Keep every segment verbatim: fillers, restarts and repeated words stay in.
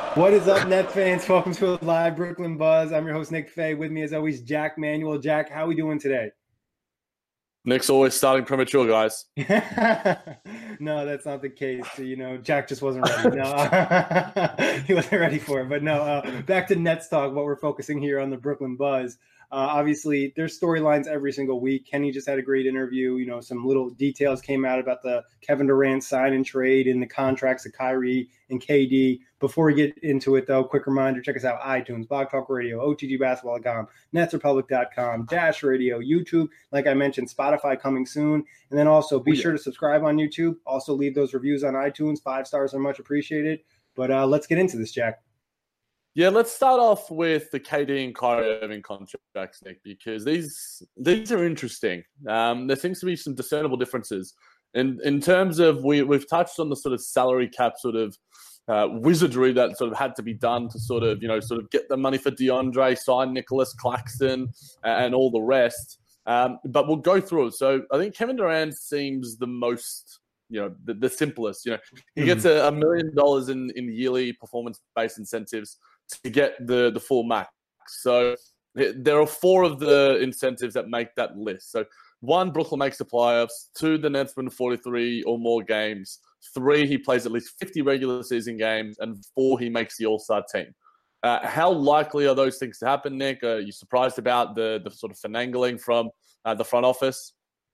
What is up, Net fans? Welcome to a live Brooklyn Buzz. I'm your host, Nick Fay. With me, as always, Jack Manuel. Jack, how are we doing today? Nick's always starting premature, guys. No, that's not the case. You know, Jack just wasn't ready. No, he wasn't ready for it. But no, uh, back to Nets talk. What we're focusing here on the Brooklyn Buzz. Uh, obviously, there's storylines every single week. Kenny just had a great interview. You know, some little details came out about the Kevin Durant sign and trade and the contracts of Kyrie and K D. Before we get into it, though, quick reminder, check us out, iTunes, Blog Talk Radio, O T G basketball dot com, Nets Republic dot com, Dash Radio, YouTube, like I mentioned, Spotify coming soon. And then also be Oh, yeah. sure to subscribe on YouTube. Also leave those reviews on iTunes. Five stars are much appreciated. But uh, let's get into this, Jack. Yeah, let's start off with the K D and Kyrie Irving contracts, Nick, because these these are interesting. Um, there seems to be some discernible differences. In in terms of, we, we've touched on the sort of salary cap sort of uh, wizardry that sort of had to be done to sort of, you know, sort of get the money for DeAndre, sign Nicholas Claxton, and all the rest. Um, but we'll go through it. So I think Kevin Durant seems the most, you know, the, the simplest. You know, he gets a, a million dollars in, in yearly performance-based incentives to get the, the full max. So there are four of the incentives that make that list. So one, Brooklyn makes the playoffs. Two, the Nets win forty-three or more games. Three, he plays at least fifty regular season games. And four, he makes the All-Star team. Uh, how likely are those things to happen, Nick? Are you surprised about the, the sort of finagling from uh, the front office?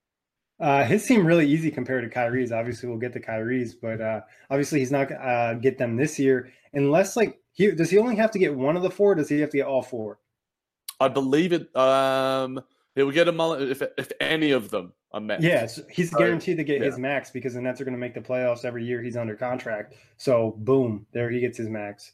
Uh, his seem really easy compared to Kyrie's. Obviously, we'll get to Kyrie's, but uh, obviously he's not uh, get them this year unless like he does. He only have to get one of the four. Or does he have to get all four? I believe it. Um, he will get a mullet if if any of them are met. Yes, he's So, guaranteed to get yeah. his max because the Nets are going to make the playoffs every year he's under contract. So boom, there he gets his max.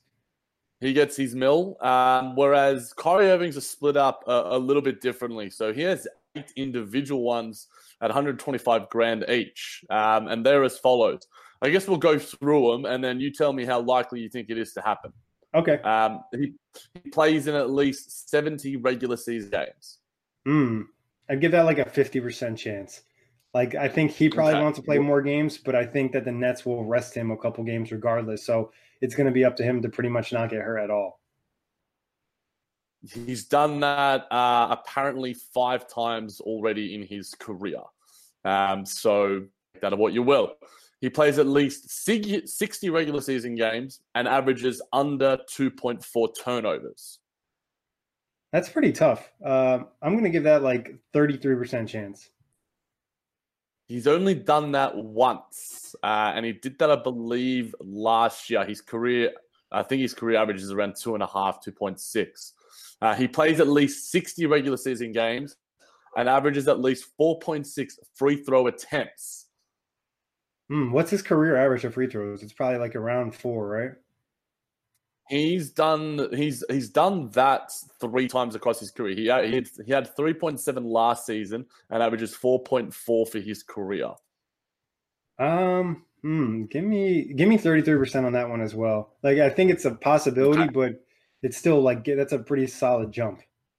He gets his mill, um, whereas Kyrie Irving's are split up a, a little bit differently. So he has eight individual ones at one hundred twenty-five grand each, um, and they're as follows. I guess we'll go through them, and then you tell me how likely you think it is to happen. Okay. Um, he, he plays in at least seventy regular season games. Hmm. I'd give that like a fifty percent chance. Like, I think he probably Okay. wants to play more games, but I think that the Nets will rest him a couple games regardless. So it's going to be up to him to pretty much not get hurt at all. He's done that uh, apparently five times already in his career. Um, so that of what you will. He plays at least sixty regular season games and averages under two point four turnovers. That's pretty tough. Uh, I'm going to give that like thirty-three percent chance. He's only done that once, uh, and he did that, I believe, last year. His career, I think his career average is around two and a half, two point six. Uh, he plays at least sixty regular season games and averages at least four point six free throw attempts. Hmm. What's his career average of free throws? It's probably like around four, right? He's done he's he's done that three times across his career. He had, he had, he had three point seven last season and averages four point four for his career. Um, hmm, give me give me thirty-three percent on that one as well. Like, I think it's a possibility, Okay. but it's still like that's a pretty solid jump.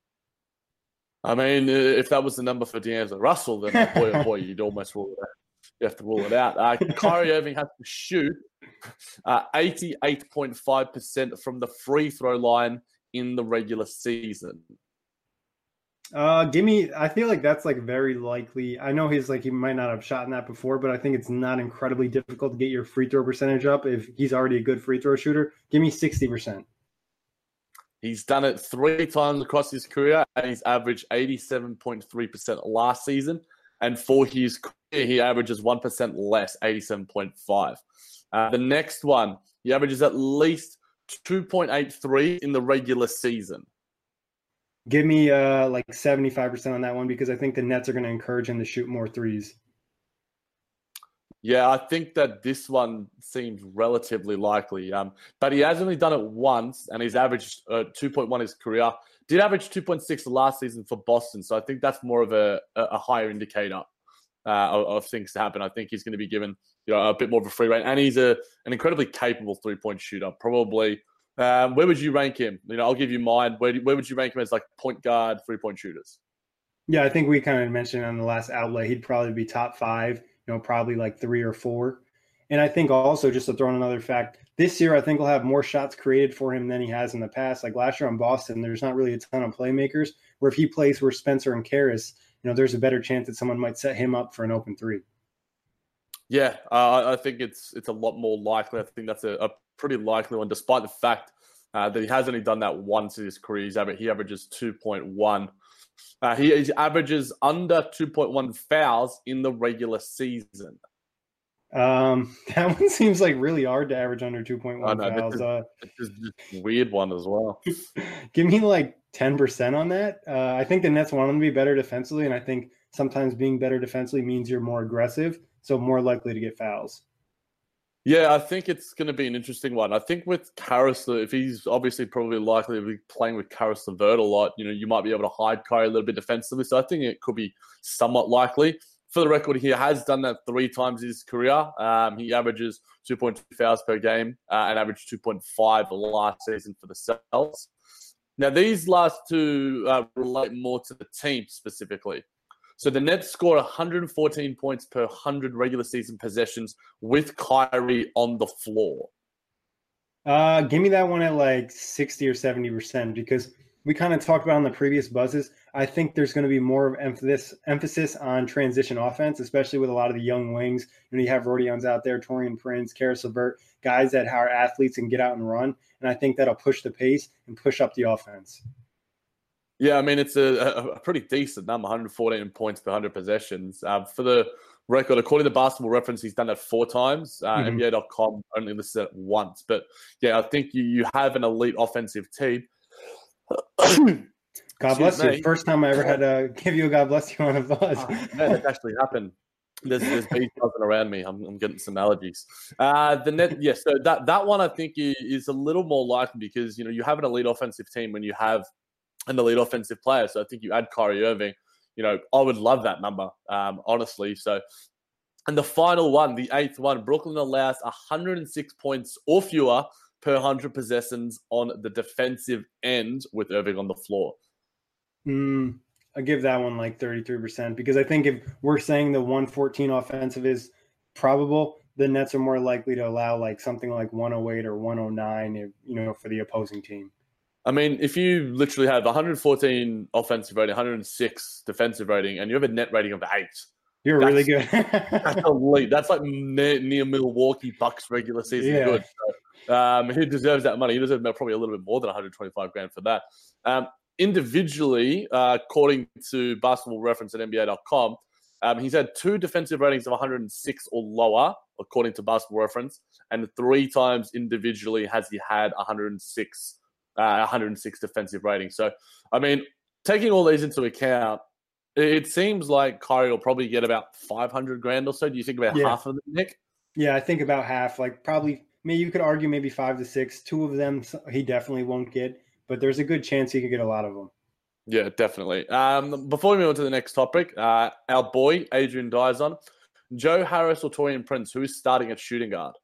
I mean, if that was the number for D'Angelo Russell, then oh boy, oh boy, you'd almost rule it out. You have to rule it out. Uh, Kyrie Irving has to shoot uh, eighty-eight point five percent from the free throw line in the regular season. Uh, give me. I feel like that's like very likely. I know he's like he might not have shot in that before, but I think it's not incredibly difficult to get your free throw percentage up if he's already a good free throw shooter. Give me sixty percent. He's done it three times across his career, and he's averaged eighty-seven point three percent last season. And for his career, he averages one percent less, eighty-seven point five. Uh, the next one, he averages at least two point eight three in the regular season. Give me uh like seventy-five percent on that one because I think the Nets are going to encourage him to shoot more threes. Yeah, I think that this one seems relatively likely. Um, but he has only done it once, and he's averaged uh, two point one his career. Did average two point six last season for Boston, so I think that's more of a, a higher indicator uh, of, of things to happen. I think he's going to be given, you know, a bit more of a free rein, and he's a an incredibly capable three point shooter. Probably, um, where would you rank him? You know, I'll give you mine. Where do, where would you rank him as like point guard, three point shooters? Yeah, I think we kind of mentioned on the last outlet he'd probably be top five. You know, probably like three or four. And I think also, just to throw in another fact, this year I think he'll have more shots created for him than he has in the past. Like last year on Boston, there's not really a ton of playmakers. Where if he plays where Spencer and Karras, you know, there's a better chance that someone might set him up for an open three. Yeah, uh, I think it's it's a lot more likely. I think that's a, a pretty likely one, despite the fact uh, that he has only done that once in his career. He's aver- he averages two point one. Uh, he, he averages under two point one fouls in the regular season. Um, that one seems like really hard to average under two point one fouls. This is, uh, this is just a weird one as well. Give me like ten percent on that. Uh, I think the Nets want him to be better defensively, and I think sometimes being better defensively means you're more aggressive, so more likely to get fouls. Yeah, I think it's going to be an interesting one. I think with Caris, if he's obviously probably likely to be playing with Caris LeVert a lot, you know, you might be able to hide Kyrie a little bit defensively. So I think it could be somewhat likely. For the record, he has done that three times in his career. Um, he averages two point two fouls per game uh, and averaged two point five the last season for the Celtics. Now, these last two uh, relate more to the team specifically. So the Nets score one hundred fourteen points per one hundred regular season possessions with Kyrie on the floor. Uh, give me that one at like sixty or seventy percent because we kind of talked about on the previous buzzes. I think there's going to be more of emphasis emphasis on transition offense, especially with a lot of the young wings. You know, you have Rodion's out there, Taurean Prince, Caris LeVert, guys that are athletes and get out and run. And I think that'll push the pace and push up the offense. Yeah, I mean, it's a, a pretty decent number, one hundred fourteen points per one hundred possessions. Uh, for the record, according to Basketball Reference, he's done that four times. Uh, mm-hmm. N B A dot com only listed it once. But, yeah, I think you, you have an elite offensive team. God bless me. you. First time I ever had to give you a God bless you on a buzz. Oh, man, that actually happened. There's, there's bees buzzing around me. I'm, I'm getting some allergies. Uh, the net, yeah. So that that one I think is a little more likely because you know you have an elite offensive team when you have an elite offensive player. So I think you add Kyrie Irving. You know, I would love that number, um, honestly. So, and the final one, the eighth one, Brooklyn allows one hundred six points or fewer per one hundred possessions on the defensive end with Irving on the floor. Mm, I give that one like thirty-three percent because I think if we're saying the one fourteen offensive is probable, the Nets are more likely to allow like something like one oh eight or one oh nine, if, you know, for the opposing team. I mean, if you literally have one hundred fourteen offensive rating, one hundred six defensive rating, and you have a net rating of eight, you're really good. That's elite. That's like near, near Milwaukee Bucks regular season yeah. good. So, um, he deserves that money. He deserves probably a little bit more than one hundred twenty-five grand for that. Um, individually, uh, according to Basketball Reference at N B A dot com, um, he's had two defensive ratings of one hundred six or lower, according to Basketball Reference, and three times individually has he had one hundred six. Uh, one hundred six defensive rating. So, I mean, taking all these into account, it seems like Kyrie will probably get about five hundred grand or so. Do you think about yeah. half of them, Nick? Yeah, I think about half. Like probably, maybe you could argue maybe five to six. Two of them he definitely won't get, but there's a good chance he could get a lot of them. Yeah, definitely. Um, before we move on to the next topic, uh, our boy, Adrian Dyson, Joe Harris or Taurean Prince, who is starting at shooting guard?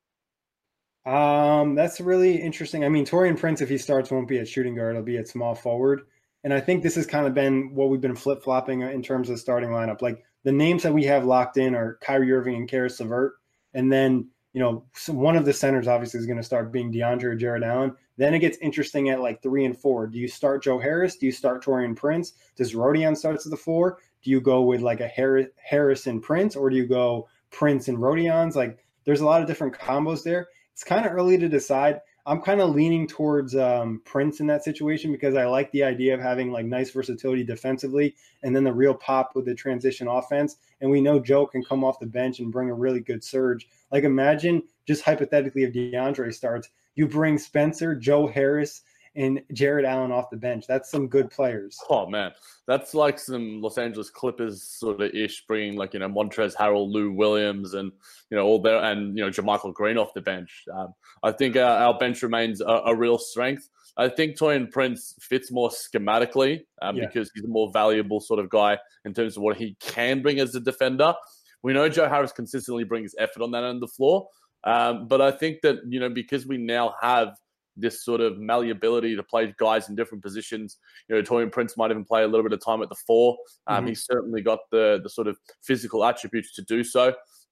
Um, that's really interesting. I mean, Taurean Prince, if he starts, won't be at shooting guard. He'll be at small forward. And I think this has kind of been what we've been flip-flopping in terms of starting lineup. Like the names that we have locked in are Kyrie Irving and Caris LeVert. And then, you know, one of the centers obviously is going to start being DeAndre or Jared Allen. Then it gets interesting at like three and four. Do you start Joe Harris? Do you start Taurean Prince? Does Rodion starts at the four? Do you go with like a Harris, Harris and Prince, or do you go Prince and Rodion's? Like there's a lot of different combos there. It's kind of early to decide. I'm kind of leaning towards um, Prince in that situation because I like the idea of having like nice versatility defensively and then the real pop with the transition offense. And we know Joe can come off the bench and bring a really good surge. Like imagine just hypothetically if DeAndre starts, you bring Spencer, Joe Harris, and Jared Allen off the bench. That's some good players. Oh, man. That's like some Los Angeles Clippers sort of ish, bringing like, you know, Montrezl Harrell, Lou Williams, and, you know, all there, and, you know, JaMychal Green off the bench. Um, I think our, our bench remains a, a real strength. I think Taurean Prince fits more schematically um, yeah. because he's a more valuable sort of guy in terms of what he can bring as a defender. We know Joe Harris consistently brings effort on that end of the floor. Um, but I think that, you know, because we now have this sort of malleability to play guys in different positions. You know, Taurean Prince might even play a little bit of time at the four. Um, mm-hmm. He's certainly got the the sort of physical attributes to do so.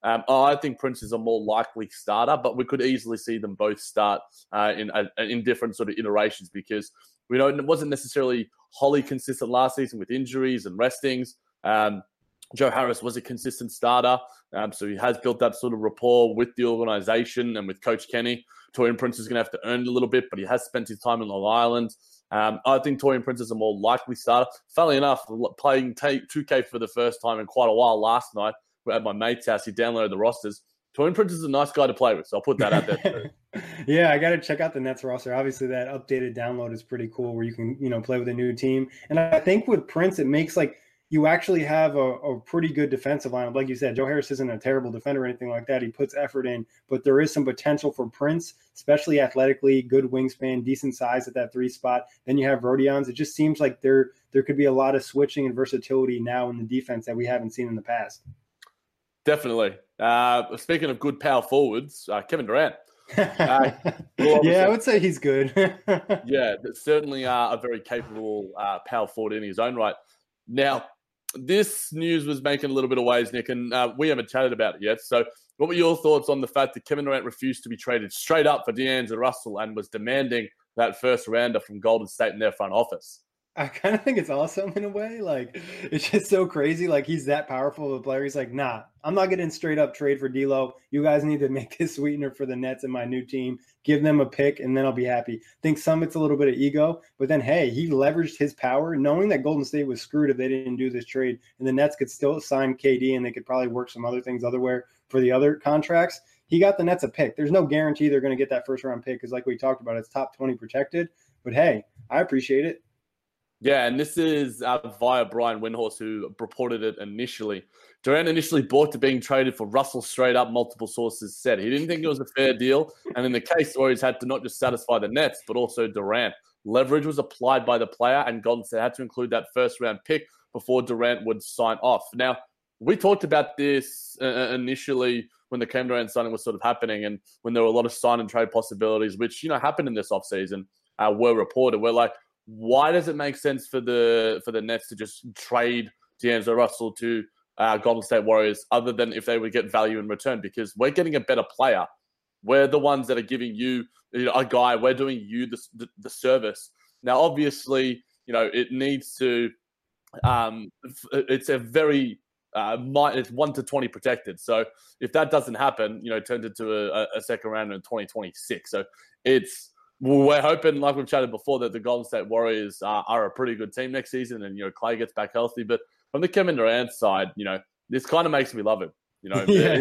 Um, I think Prince is a more likely starter, but we could easily see them both start uh, in uh, in different sort of iterations because we know it wasn't necessarily wholly consistent last season with injuries and restings. Um, Joe Harris was a consistent starter, um, so he has built that sort of rapport with the organization and with Coach Kenny. Taurean Prince is going to have to earn it a little bit, but he has spent his time in Long Island. Um, I think Taurean Prince is a more likely starter. Funnily enough, playing two K for the first time in quite a while last night at my mate's house, he downloaded the rosters. Taurean Prince is a nice guy to play with, so I'll put that out there too. Yeah, I got to check out the Nets roster. Obviously, that updated download is pretty cool where you can, you know, play with a new team. And I think with Prince, it makes like you actually have a, a pretty good defensive lineup. Like you said, Joe Harris isn't a terrible defender or anything like that. He puts effort in, but there is some potential for Prince, especially athletically, good wingspan, decent size at that three spot. Then you have Rodions. It just seems like there there could be a lot of switching and versatility now in the defense that we haven't seen in the past. Definitely. Uh, speaking of good power forwards, uh, Kevin Durant. Uh, yeah, I would say he's good. Yeah, certainly uh, a very capable uh, power forward in his own right. Now, this news was making a little bit of waves, Nick, and uh, we haven't chatted about it yet. So what were your thoughts on the fact that Kevin Durant refused to be traded straight up for D'Angelo Russell and was demanding that first rounder from Golden State in their front office? I kind of think it's awesome in a way. Like, it's just so crazy. Like, he's that powerful of a player. He's like, nah, I'm not getting straight up trade for D'Lo. You guys need to make this sweetener for the Nets and my new team. Give them a pick, and then I'll be happy. Think some it's a little bit of ego, but then, hey, he leveraged his power, knowing that Golden State was screwed if they didn't do this trade, and the Nets could still sign K D, and they could probably work some other things otherwhere for the other contracts. He got the Nets a pick. There's no guarantee they're going to get that first-round pick because, like we talked about, it's top twenty protected. But, hey, I appreciate it. Yeah, and this is uh, via Brian Windhorst, who reported it initially. Durant initially bought to being traded for Russell straight up, multiple sources said. He didn't think it was a fair deal, and in the case, the Warriors had to not just satisfy the Nets, but also Durant. Leverage was applied by the player, and Golden State had to include that first-round pick before Durant would sign off. Now, we talked about this uh, initially when the Kevin Durant signing was sort of happening, and when there were a lot of sign and trade possibilities, which, you know, happened in this offseason, uh, were reported. We're like, why does it make sense for the for the Nets to just trade D'Angelo Russell to uh, Golden State Warriors other than if they would get value in return? Because we're getting a better player. We're the ones that are giving you, you know, a guy. We're doing you the, the, the service. Now, obviously, you know, it needs to um, – it's a very uh, – it's one to twenty protected. So if that doesn't happen, you know, it turns into a, a second round in twenty twenty-six. So it's – we're hoping, like we've chatted before, that the Golden State Warriors are, are a pretty good team next season and, you know, Clay gets back healthy. But from the Kevin Durant side, you know, this kind of makes me love him. You know, yeah.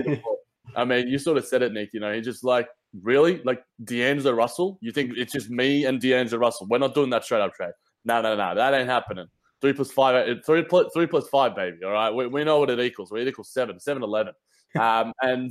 I mean, you sort of said it, Nick. You know, he's just like, really? Like D'Angelo Russell? You think it's just me and D'Angelo Russell? We're not doing that straight up trade. No, no, no. That ain't happening. Three plus five, three plus, three plus five, baby. All right. We, we know what it equals. It equals seven, seven, eleven. Um, and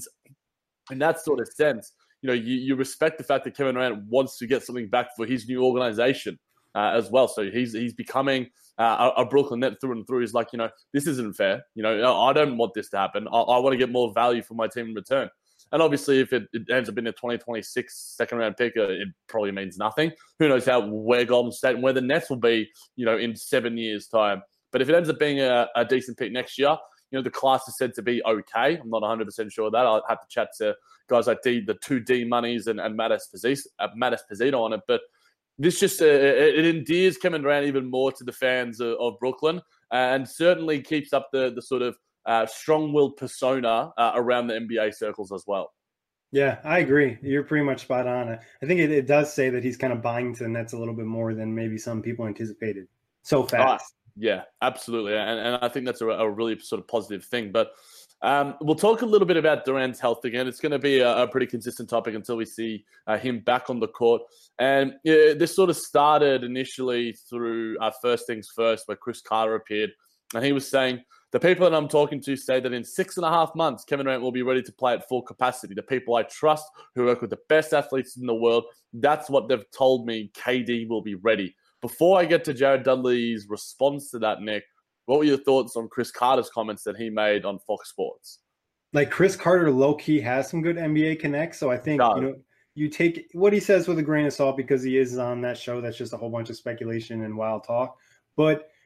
in that sort of sense, you know, you, you respect the fact that Kevin Durant wants to get something back for his new organization uh, as well. So he's he's becoming uh, a, a Brooklyn Net through and through. He's like, you know, this isn't fair. You know, I don't want this to happen. I, I want to get more value for my team in return. And obviously, if it, it ends up being a twenty twenty-six second round pick, uh, it probably means nothing. Who knows how where Golden State and where the Nets will be, you know, in seven years' time. But if it ends up being a, a decent pick next year, you know, the class is said to be okay. I'm not one hundred percent sure of that. I'll have to chat to guys like D, the two D Moneys and, and Matt Esposito, uh, Matt Esposito on it. But this just uh, it, it endears Kevin Durant even more to the fans of, of Brooklyn and certainly keeps up the the sort of uh, strong-willed persona uh, around the N B A circles as well. Yeah, I agree. You're pretty much spot on. I think it, it does say that he's kind of buying to the Nets a little bit more than maybe some people anticipated so fast. Oh, yeah, absolutely. And, and I think that's a, a really sort of positive thing. But um, we'll talk a little bit about Durant's health again. It's going to be a, a pretty consistent topic until we see uh, him back on the court. And yeah, this sort of started initially through uh, First Things First, where Chris Carter appeared. And he was saying, the people that I'm talking to say that in six and a half months, Kevin Durant will be ready to play at full capacity. The people I trust who work with the best athletes in the world, that's what they've told me. K D will be ready. Before I get to Jared Dudley's response to that, Nick, what were your thoughts on Chris Carter's comments that he made on Fox Sports? Like Chris Carter low-key has some good N B A connects, so I think you know you take what he says with a grain of salt because he is on that show. That's just a whole bunch of speculation and wild talk. But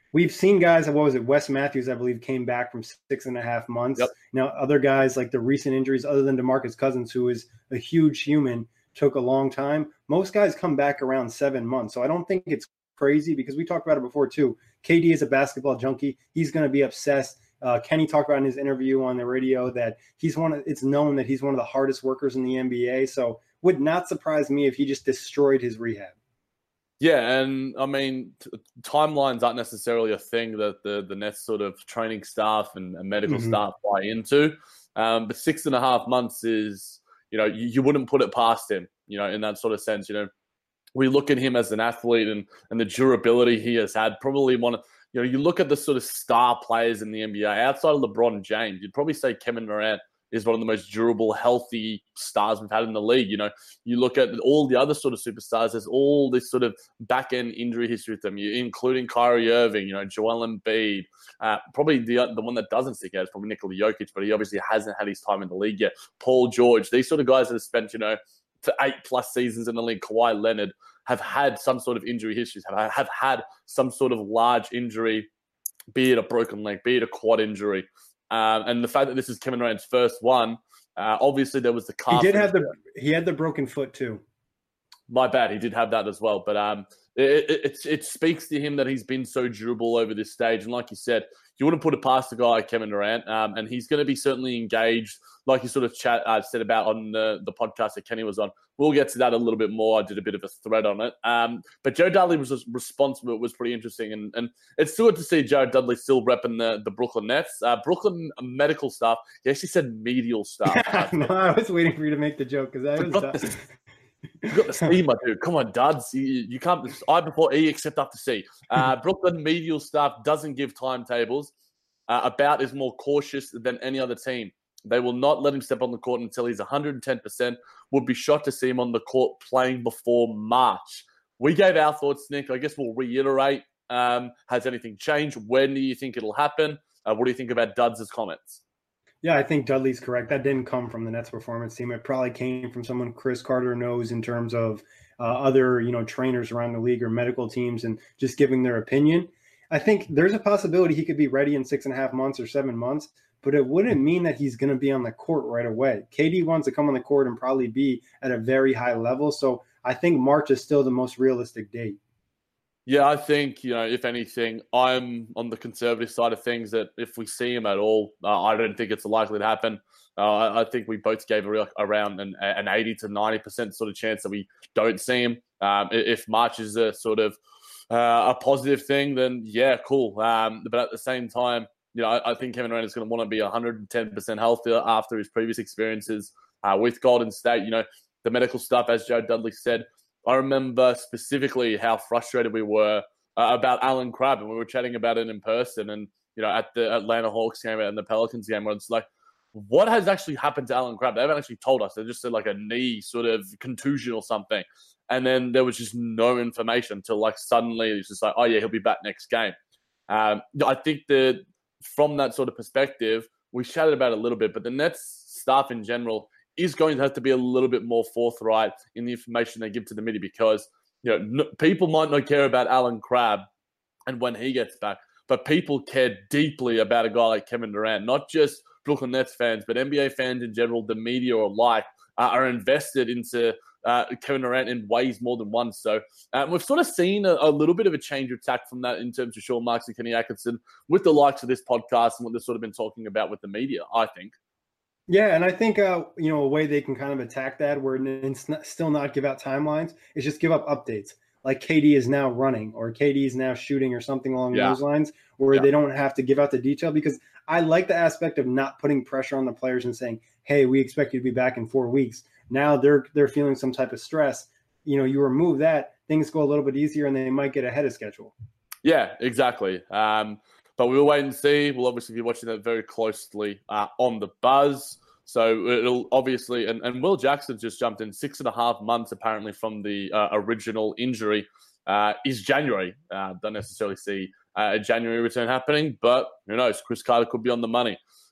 We've seen guys, what was it, Wes Matthews, I believe, came back from six and a half months. Yep. Now, other guys like the recent injuries, other than DeMarcus Cousins, who is a huge human, took a long time. Most guys come back around seven months. So I don't think it's crazy because we talked about it before too. K D is a basketball junkie. He's going to be obsessed. Uh, Kenny talked about in his interview on the radio that he's one of, it's known that he's one of the hardest workers in the N B A. So would not surprise me if he just destroyed his rehab. Yeah, and I mean, t- timelines aren't necessarily a thing that the, the Nets sort of training staff and, and medical mm-hmm. staff buy into. Um, but six and a half months is, you know, you, you wouldn't put it past him, you know, in that sort of sense. You know, we look at him as an athlete and, and the durability he has had. Probably one of, you know, you look at the sort of star players in the N B A outside of LeBron James, you'd probably say Kevin Durant is one of the most durable, healthy stars we've had in the league. You know, you look at all the other sort of superstars, there's all this sort of back-end injury history with them, including Kyrie Irving, you know, Joel Embiid. Uh, probably the the one that doesn't stick out is probably Nikola Jokic, but he obviously hasn't had his time in the league yet. Paul George, these sort of guys that have spent, you know, for eight-plus seasons in the league, Kawhi Leonard, have had some sort of injury histories, have, have had some sort of large injury, be it a broken leg, be it a quad injury. Um, and the fact that this is Kevin Durant's first one, uh, obviously there was the calf. He did have the he had the broken foot too. My bad, he did have that as well. But um, it, it, it, it speaks to him that he's been so durable over this stage. And like you said, you wouldn't put it past a guy like Kevin Durant. Um, and he's going to be certainly engaged, like you sort of chat uh, said about on the, the podcast that Kenny was on. We'll get to that a little bit more. I did a bit of a thread on it. Um, but Joe Dudley was responsible. It was pretty interesting. And, and it's good to see Joe Dudley still repping the, the Brooklyn Nets. Uh, Brooklyn medical staff. He actually said medial staff. no, I was waiting for you to make the joke because I was You've got the C, my dude. Come on, duds. You, you can't I before E except after C. Uh, Brooklyn medial staff doesn't give timetables. Uh, About is more cautious than any other team. They will not let him step on the court until he's one hundred ten percent. Would be shocked to see him on the court playing before March. We gave our thoughts, Nick. I guess we'll reiterate. Um, has anything changed? When do you think it'll happen? Uh, what do you think about Duds' comments? Yeah, I think Dudley's correct. That didn't come from the Nets performance team. It probably came from someone Chris Carter knows in terms of uh, other, you know, trainers around the league or medical teams and just giving their opinion. I think there's a possibility he could be ready in six and a half months or seven months, but it wouldn't mean that he's going to be on the court right away. K D wants to come on the court and probably be at a very high level. So I think March is still the most realistic date. Yeah, I think, you know, if anything, I'm on the conservative side of things that if we see him at all, uh, I don't think it's likely to happen. Uh, I, I think we both gave a real, around an, an eighty to ninety percent sort of chance that we don't see him. Um, if March is a sort of uh, a positive thing, then yeah, cool. Um, but at the same time, you know, I, I think Kevin Durant is going to want to be one hundred ten percent healthier after his previous experiences uh, with Golden State. You know, the medical stuff, as Joe Dudley said, I remember specifically how frustrated we were uh, about Alan Crabb, and we were chatting about it in person and, you know, at the Atlanta Hawks game and the Pelicans game, where it's like, what has actually happened to Alan Crabb? They haven't actually told us. They just said like a knee sort of contusion or something. And then there was just no information until like suddenly it's just like, oh yeah, he'll be back next game. Um, I think that from that sort of perspective, we chatted about it a little bit, but the Nets staff in general is going to have to be a little bit more forthright in the information they give to the media because, you know, no, people might not care about Alan Crabb and when he gets back, but people care deeply about a guy like Kevin Durant, not just Brooklyn Nets fans, but N B A fans in general, the media alike, uh, are invested into uh, Kevin Durant in ways more than once. So uh, we've sort of seen a, a little bit of a change of tack from that in terms of Sean Marks and Kenny Atkinson with the likes of this podcast and what they've sort of been talking about with the media, I think. Yeah, and I think, uh, you know, a way they can kind of attack that where it's not, still not give out timelines is just give up updates. Like K D is now running or K D is now shooting or something along yeah. those lines where yeah. they don't have to give out the detail because I like the aspect of not putting pressure on the players and saying, hey, we expect you to be back in four weeks. Now they're they're feeling some type of stress. You know, you remove that, things go a little bit easier and they might get ahead of schedule. Yeah, exactly. Um, but we'll wait and see. We'll obviously be watching that very closely uh, on the Buzz. So it'll obviously, and, and Will Jackson just jumped in six and a half months apparently from the uh, original injury. Uh, is January. Uh, don't necessarily see uh, a January return happening, but who knows? Chris Carter could be on the money.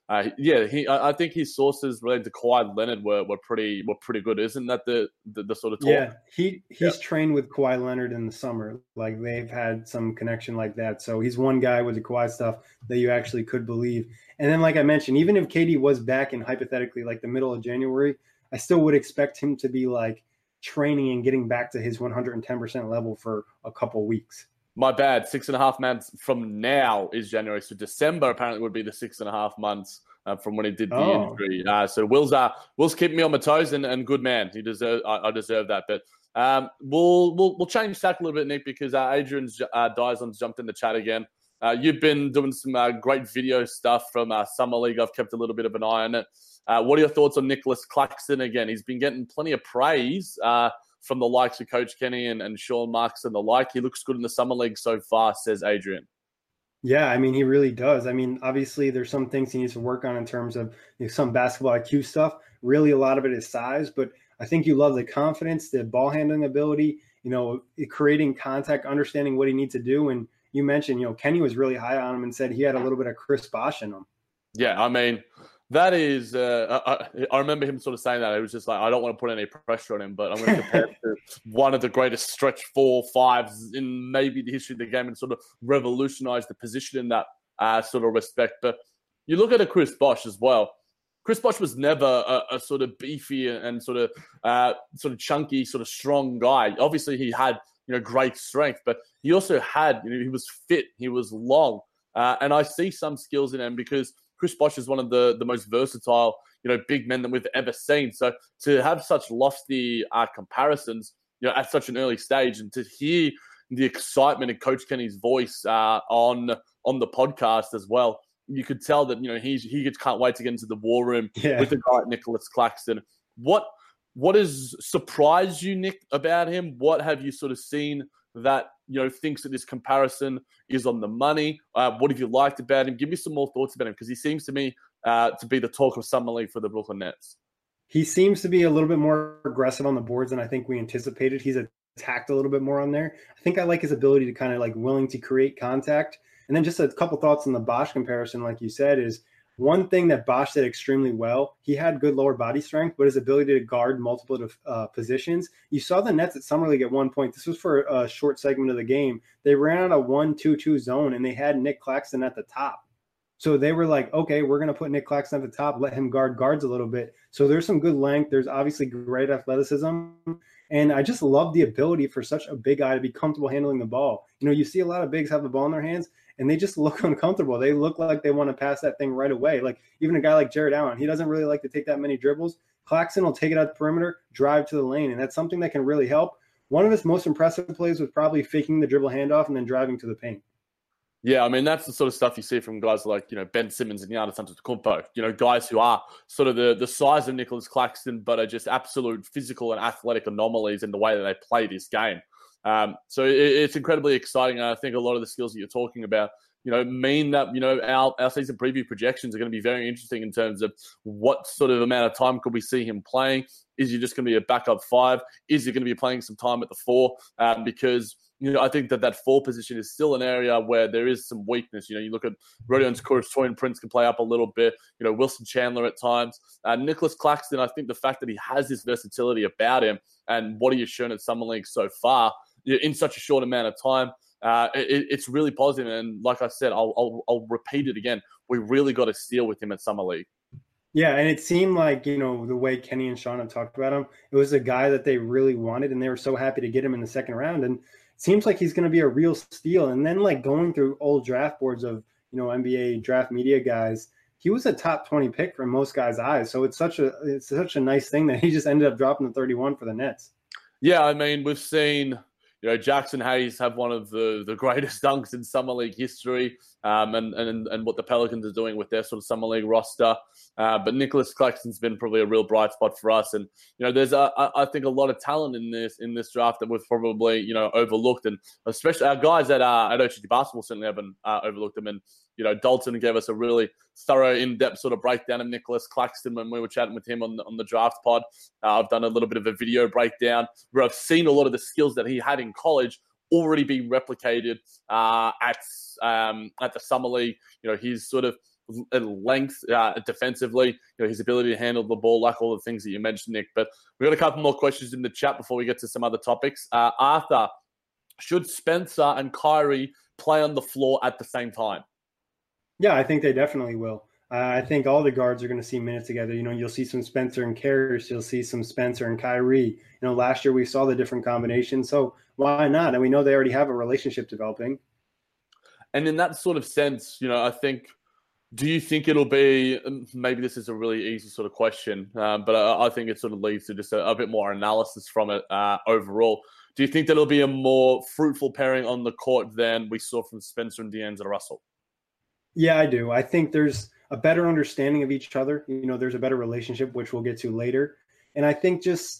Uh, yeah, he. I, I think his sources related to Kawhi Leonard were, were pretty were pretty good. Isn't that the the, the sort of talk? Yeah, he he's Yeah. trained with Kawhi Leonard in the summer. Like they've had some connection like that. So he's one guy with the Kawhi stuff that you actually could believe. And then, like I mentioned, even if K D was back in hypothetically like the middle of January, I still would expect him to be like training and getting back to his one hundred ten percent level for a couple weeks. My bad. Six and a half months from now is January. So December apparently would be the six and a half months uh, from when he did the Oh. injury. Uh, so Will's uh, Will's keeping me on my toes, and, and good man. He deserve. I, I deserve that. But um, we'll we'll we'll change tack a little bit, Nick, because uh, Adrian's uh, Dyson's jumped in the chat again. Uh, you've been doing some uh, great video stuff from uh, Summer League. I've kept a little bit of an eye on it. Uh, what are your thoughts on Nicholas Claxton again? He's been getting plenty of praise uh, from the likes of Coach Kenny and, and Sean Marks and the like. He looks good in the Summer League so far, says Adrian. Yeah, I mean, he really does. I mean, obviously, there's some things he needs to work on in terms of you know, some basketball I Q stuff. Really, a lot of it is size, but I think you love the confidence, the ball handling ability, you know, creating contact, understanding what he needs to do. And you mentioned, you know, Kenny was really high on him and said he had a little bit of Chris Bosh in him. Yeah, I mean, that is, uh, I, I remember him sort of saying that. It was just like, I don't want to put any pressure on him, but I'm going to compare it to one of the greatest stretch four fives in maybe the history of the game and sort of revolutionize the position in that uh, sort of respect. But you look at a Chris Bosh as well. Chris Bosh was never a, a sort of beefy and sort of uh, sort of chunky, sort of strong guy. Obviously, he had you know great strength, but he also had you know he was fit, he was long, uh, and I see some skills in him because Chris Bosh is one of the, the most versatile, you know, big men that we've ever seen. So to have such lofty uh, comparisons, you know, at such an early stage, and to hear the excitement in Coach Kenny's voice uh, on on the podcast as well, you could tell that you know he's he just can't wait to get into the war room Yeah. with a guy like Nicholas Claxton. What what has surprised you, Nick, about him? What have you sort of seen that you know thinks that this comparison is on the money? Uh, what have you liked about him? Give me some more thoughts about him because he seems to me uh, to be the talk of Summer League for the Brooklyn Nets. He seems to be a little bit more aggressive on the boards than I think we anticipated. He's attacked a little bit more on there. I think I like his ability to kind of like willing to create contact. And then just a couple thoughts on the Bosh comparison, like you said, is one thing that Bosh did extremely well. He had good lower body strength, but his ability to guard multiple uh, positions. You saw the Nets at Summer League at one point. This was for a short segment of the game. They ran out a one two two zone, and they had Nick Claxton at the top. So they were like, okay, we're going to put Nick Claxton at the top, let him guard guards a little bit. So there's some good length. There's obviously great athleticism. And I just love the ability for such a big guy to be comfortable handling the ball. You know, you see a lot of bigs have the ball in their hands, and they just look uncomfortable. They look like they want to pass that thing right away. Like even a guy like Jared Allen, he doesn't really like to take that many dribbles. Claxton will take it out the perimeter, drive to the lane, and that's something that can really help. One of his most impressive plays was probably faking the dribble handoff and then driving to the paint. Yeah, I mean, that's the sort of stuff you see from guys like, you know, Ben Simmons and Giannis Antetokounmpo, you know, guys who are sort of the, the size of Nicholas Claxton, but are just absolute physical and athletic anomalies in the way that they play this game. Um, so it, it's incredibly exciting. And I think a lot of the skills that you're talking about, you know, mean that, you know, our, our season preview projections are going to be very interesting in terms of what sort of amount of time could we see him playing? Is he just going to be a backup five? Is he going to be playing some time at the four? Um, because You know, I think that that four position is still an area where there is some weakness. You know, you look at Rodion Kurucs, Prince can play up a little bit. You know, Wilson Chandler at times. Uh, Nicholas Claxton, I think the fact that he has this versatility about him and what he has shown at Summer League so far in such a short amount of time, uh, it, it's really positive. And like I said, I'll, I'll, I'll repeat it again. We really got to steal with him at Summer League. Yeah, and it seemed like, you know, the way Kenny and Sean have talked about him, it was a guy that they really wanted, and they were so happy to get him in the second round. And it seems like he's going to be a real steal. And then, like, going through old draft boards of, you know, N B A draft media guys, he was a top twenty pick for most guys' eyes. So it's such a it's such a nice thing that he just ended up dropping the thirty-one for the Nets. Yeah, I mean, we've seen, you know, Jackson Hayes have one of the, the greatest dunks in Summer League history, um, and, and and what the Pelicans are doing with their sort of Summer League roster. Uh, but Nicholas Claxton's been probably a real bright spot for us. And, you know, there's, a, I think, a lot of talent in this in this draft that we've probably, you know, overlooked. And especially our guys at, uh, at O G T Basketball certainly haven't uh, overlooked them. And, you know, Dalton gave us a really thorough, in-depth sort of breakdown of Nicholas Claxton when we were chatting with him on the, on the draft pod. Uh, I've done a little bit of a video breakdown where I've seen a lot of the skills that he had in college already being replicated uh, at um, at the Summer League. You know, his sort of length uh, defensively, you know, his ability to handle the ball, like all the things that you mentioned, Nick. But we've got a couple more questions in the chat before we get to some other topics. Uh, Arthur, should Spencer and Kyrie play on the floor at the same time? Yeah, I think they definitely will. Uh, I think all the guards are going to see minutes together. You know, you'll see some Spencer and Caris. You'll see some Spencer and Kyrie. You know, last year we saw the different combinations. So why not? And we know they already have a relationship developing. And in that sort of sense, you know, I think, do you think it'll be, maybe this is a really easy sort of question, um, but I, I think it sort of leads to just a, a bit more analysis from it uh, overall. Do you think that it'll be a more fruitful pairing on the court than we saw from Spencer and D'Angelo Russell? Yeah, I do. I think there's a better understanding of each other. You know, there's a better relationship, which we'll get to later. And I think just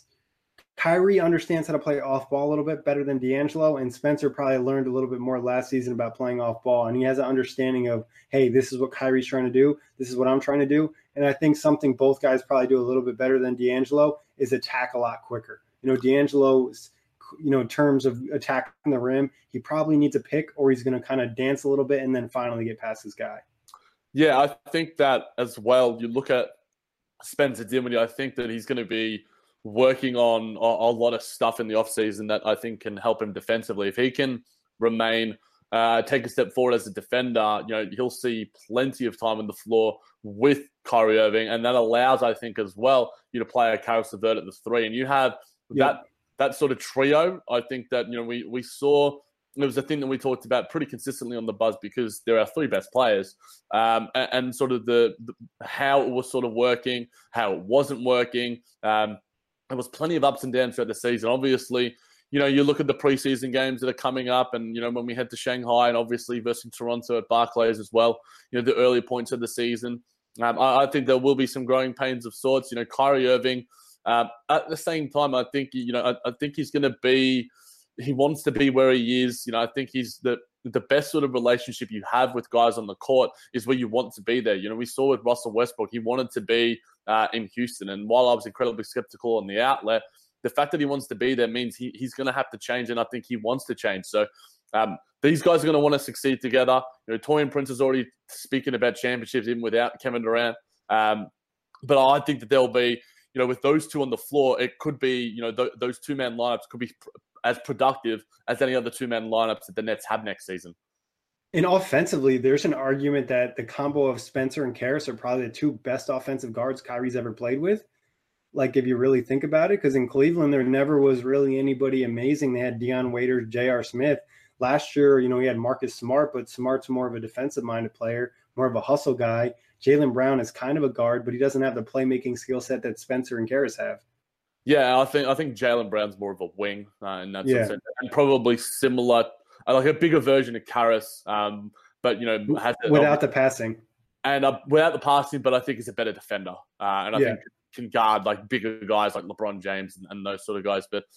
Kyrie understands how to play off ball a little bit better than D'Angelo, and Spencer probably learned a little bit more last season about playing off ball. And he has an understanding of, hey, this is what Kyrie's trying to do. This is what I'm trying to do. And I think something both guys probably do a little bit better than D'Angelo is attack a lot quicker. You know, D'Angelo's, you know, in terms of attacking the rim, he probably needs a pick, or he's going to kind of dance a little bit and then finally get past this guy. Yeah, I think that as well. You look at Spencer Dinwiddie, I think that he's going to be working on a, a lot of stuff in the offseason that I think can help him defensively. If he can remain, uh, take a step forward as a defender, you know, he'll see plenty of time on the floor with Kyrie Irving, and that allows, I think, as well, you to play a Caris LeVert at the three, and you have Yeah. that that sort of trio. I think that, you know, we we saw. It was a thing that we talked about pretty consistently on the Buzz because they're our three best players, um, and, and sort of the, the how it was sort of working, how it wasn't working. Um, there was plenty of ups and downs throughout the season. Obviously, you know, you look at the preseason games that are coming up, and you know, when we head to Shanghai and obviously versus Toronto at Barclays as well. You know, the early points of the season. Um, I, I think there will be some growing pains of sorts. You know, Kyrie Irving. Um, at the same time, I think you know, I, I think he's going to be. He wants to be where he is. You know, I think he's the the best sort of relationship you have with guys on the court is where you want to be there. You know, we saw with Russell Westbrook, he wanted to be uh, in Houston. And while I was incredibly skeptical on the outlet, the fact that he wants to be there means he, he's going to have to change. And I think he wants to change. So um, these guys are going to want to succeed together. You know, Taurean Prince is already speaking about championships even without Kevin Durant. Um, but I think that there'll be, you know, with those two on the floor, it could be, you know, th- those two-man lineups could be pr- as productive as any other two-man lineups that the Nets have next season. And offensively, there's an argument that the combo of Spencer and Caris are probably the two best offensive guards Kyrie's ever played with. Like, if you really think about it, because in Cleveland, there never was really anybody amazing. They had Dion Waiters, J R. Smith. Last year, you know, he had Marcus Smart, but Smart's more of a defensive-minded player, more of a hustle guy. Jaylen Brown is kind of a guard, but he doesn't have the playmaking skill set that Spencer and Caris have. Yeah, I think I think Jaylen Brown's more of a wing uh, in that yeah. sense, and probably similar, like a bigger version of Caris, um, but you know, has without the passing and uh, without the passing, but I think he's a better defender, uh, and I yeah. think can guard like bigger guys like LeBron James and, and those sort of guys. But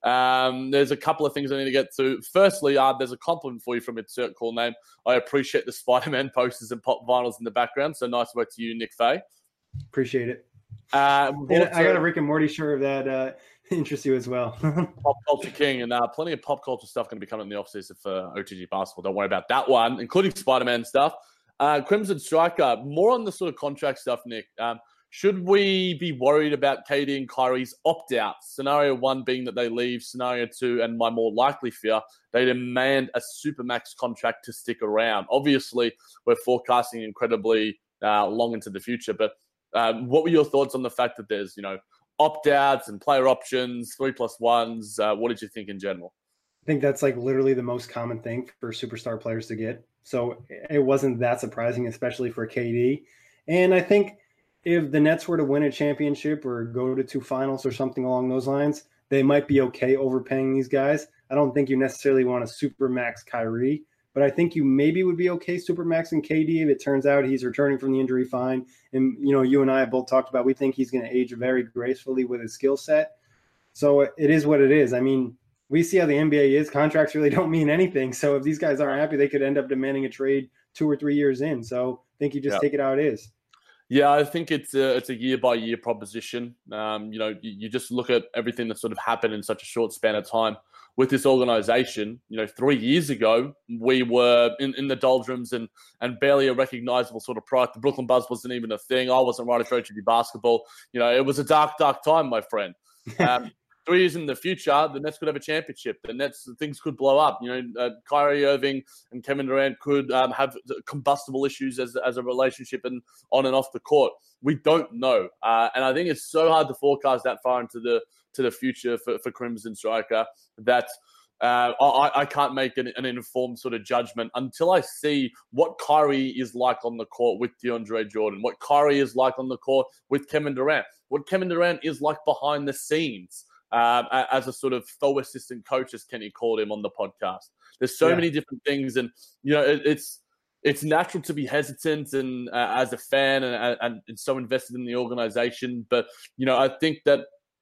um, there's a couple of things I need to get to. Firstly, uh, there's a compliment for you from Insert Call Name. I appreciate the Spider-Man posters and pop vinyls in the background. So nice work to you, Nick Fay. Appreciate it. Uh, and I got a Rick and Morty shirt that uh, interests you as well. Pop Culture King, and uh, plenty of pop culture stuff going to be coming in the offseason for O T G Basketball. Don't worry about that one, including Spider-Man stuff. Uh, Crimson Striker, more on the sort of contract stuff, Nick. Um, should we be worried about K D and Kyrie's opt-outs? Scenario one being that they leave. Scenario two, and my more likely fear, they demand a supermax contract to stick around. Obviously, we're forecasting incredibly uh, long into the future, but Um, what were your thoughts on the fact that there's, you know, opt-outs and player options, three plus ones? Uh, what did you think in general? I think that's like literally the most common thing for superstar players to get. So it wasn't that surprising, especially for K D. And I think if the Nets were to win a championship or go to two finals or something along those lines, they might be okay overpaying these guys. I don't think you necessarily want to supermax Kyrie, but I think you maybe would be okay supermaxing K D if it turns out he's returning from the injury fine. And, you know, you and I have both talked about we think he's going to age very gracefully with his skill set. So it is what it is. I mean, we see how the N B A is. Contracts really don't mean anything. So if these guys aren't happy, they could end up demanding a trade two or three years in. So I think you just yeah. take it how it is. Yeah, I think it's a, it's a year-by-year proposition. Um, you know, you, you just look at everything that sort of happened in such a short span of time. with this organization. You know, three years ago, we were in, in the doldrums and and barely a recognizable sort of product. The Brooklyn Buzz wasn't even a thing. I wasn't writing for H B basketball. You know, it was a dark, dark time, my friend. Um, Three years in the future, the Nets could have a championship. The Nets, things could blow up. You know, uh, Kyrie Irving and Kevin Durant could um, have combustible issues as as a relationship and on and off the court. We don't know, uh, and I think it's so hard to forecast that far into the to the future for, for Crimson Striker that uh, I, I can't make an, an informed sort of judgment until I see what Kyrie is like on the court with DeAndre Jordan, what Kyrie is like on the court with Kevin Durant, what Kevin Durant is like behind the scenes. Um, as a sort of faux assistant coach, as Kenny called him on the podcast. There's so yeah. many different things, and you know it, it's it's natural to be hesitant and uh, as a fan and, and, and so invested in the organization. But you know, I think that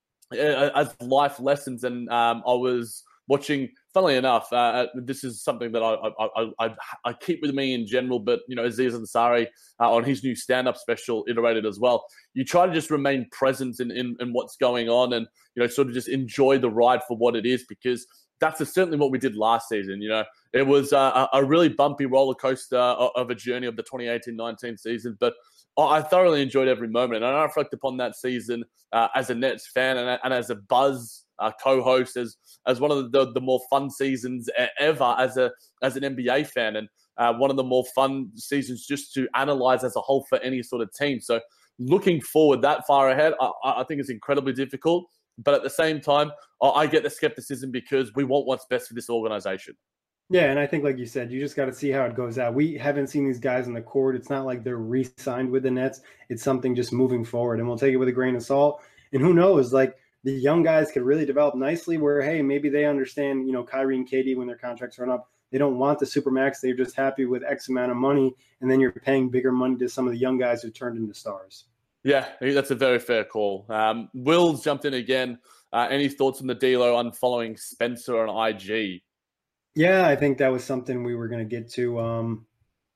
uh, as life lessons, and um, I was watching. Funnily enough, uh, this is something that I I, I I keep with me in general. But you know, Aziz Ansari uh, on his new stand-up special, iterated as well. You try to just remain present in, in in what's going on, and you know, sort of just enjoy the ride for what it is, because that's certainly what we did last season. You know, it was a, a really bumpy roller coaster of a journey of the twenty eighteen nineteen season, but I thoroughly enjoyed every moment. And I reflect upon that season uh, as a Nets fan and, and as a Buzz uh, co-host, as as one of the, the more fun seasons ever as a as an N B A fan, and uh, one of the more fun seasons just to analyze as a whole for any sort of team. So looking forward that far ahead, I, I think it's incredibly difficult. But at the same time, I get the skepticism because we want what's best for this organization. Yeah, and I think, like you said, you just got to see how it goes out. We haven't seen these guys on the court. It's not like they're re-signed with the Nets. It's something just moving forward, and we'll take it with a grain of salt. And who knows, like the young guys could really develop nicely where, hey, maybe they understand, you know, Kyrie and K D when their contracts run up, they don't want the Supermax. They're just happy with X amount of money, and then you're paying bigger money to some of the young guys who turned into stars. Yeah, that's a very fair call. Um, Will's jumped in again. Uh, any thoughts on the D-Lo unfollowing Spencer on I G? Yeah, I think that was something we were going to get to. Um,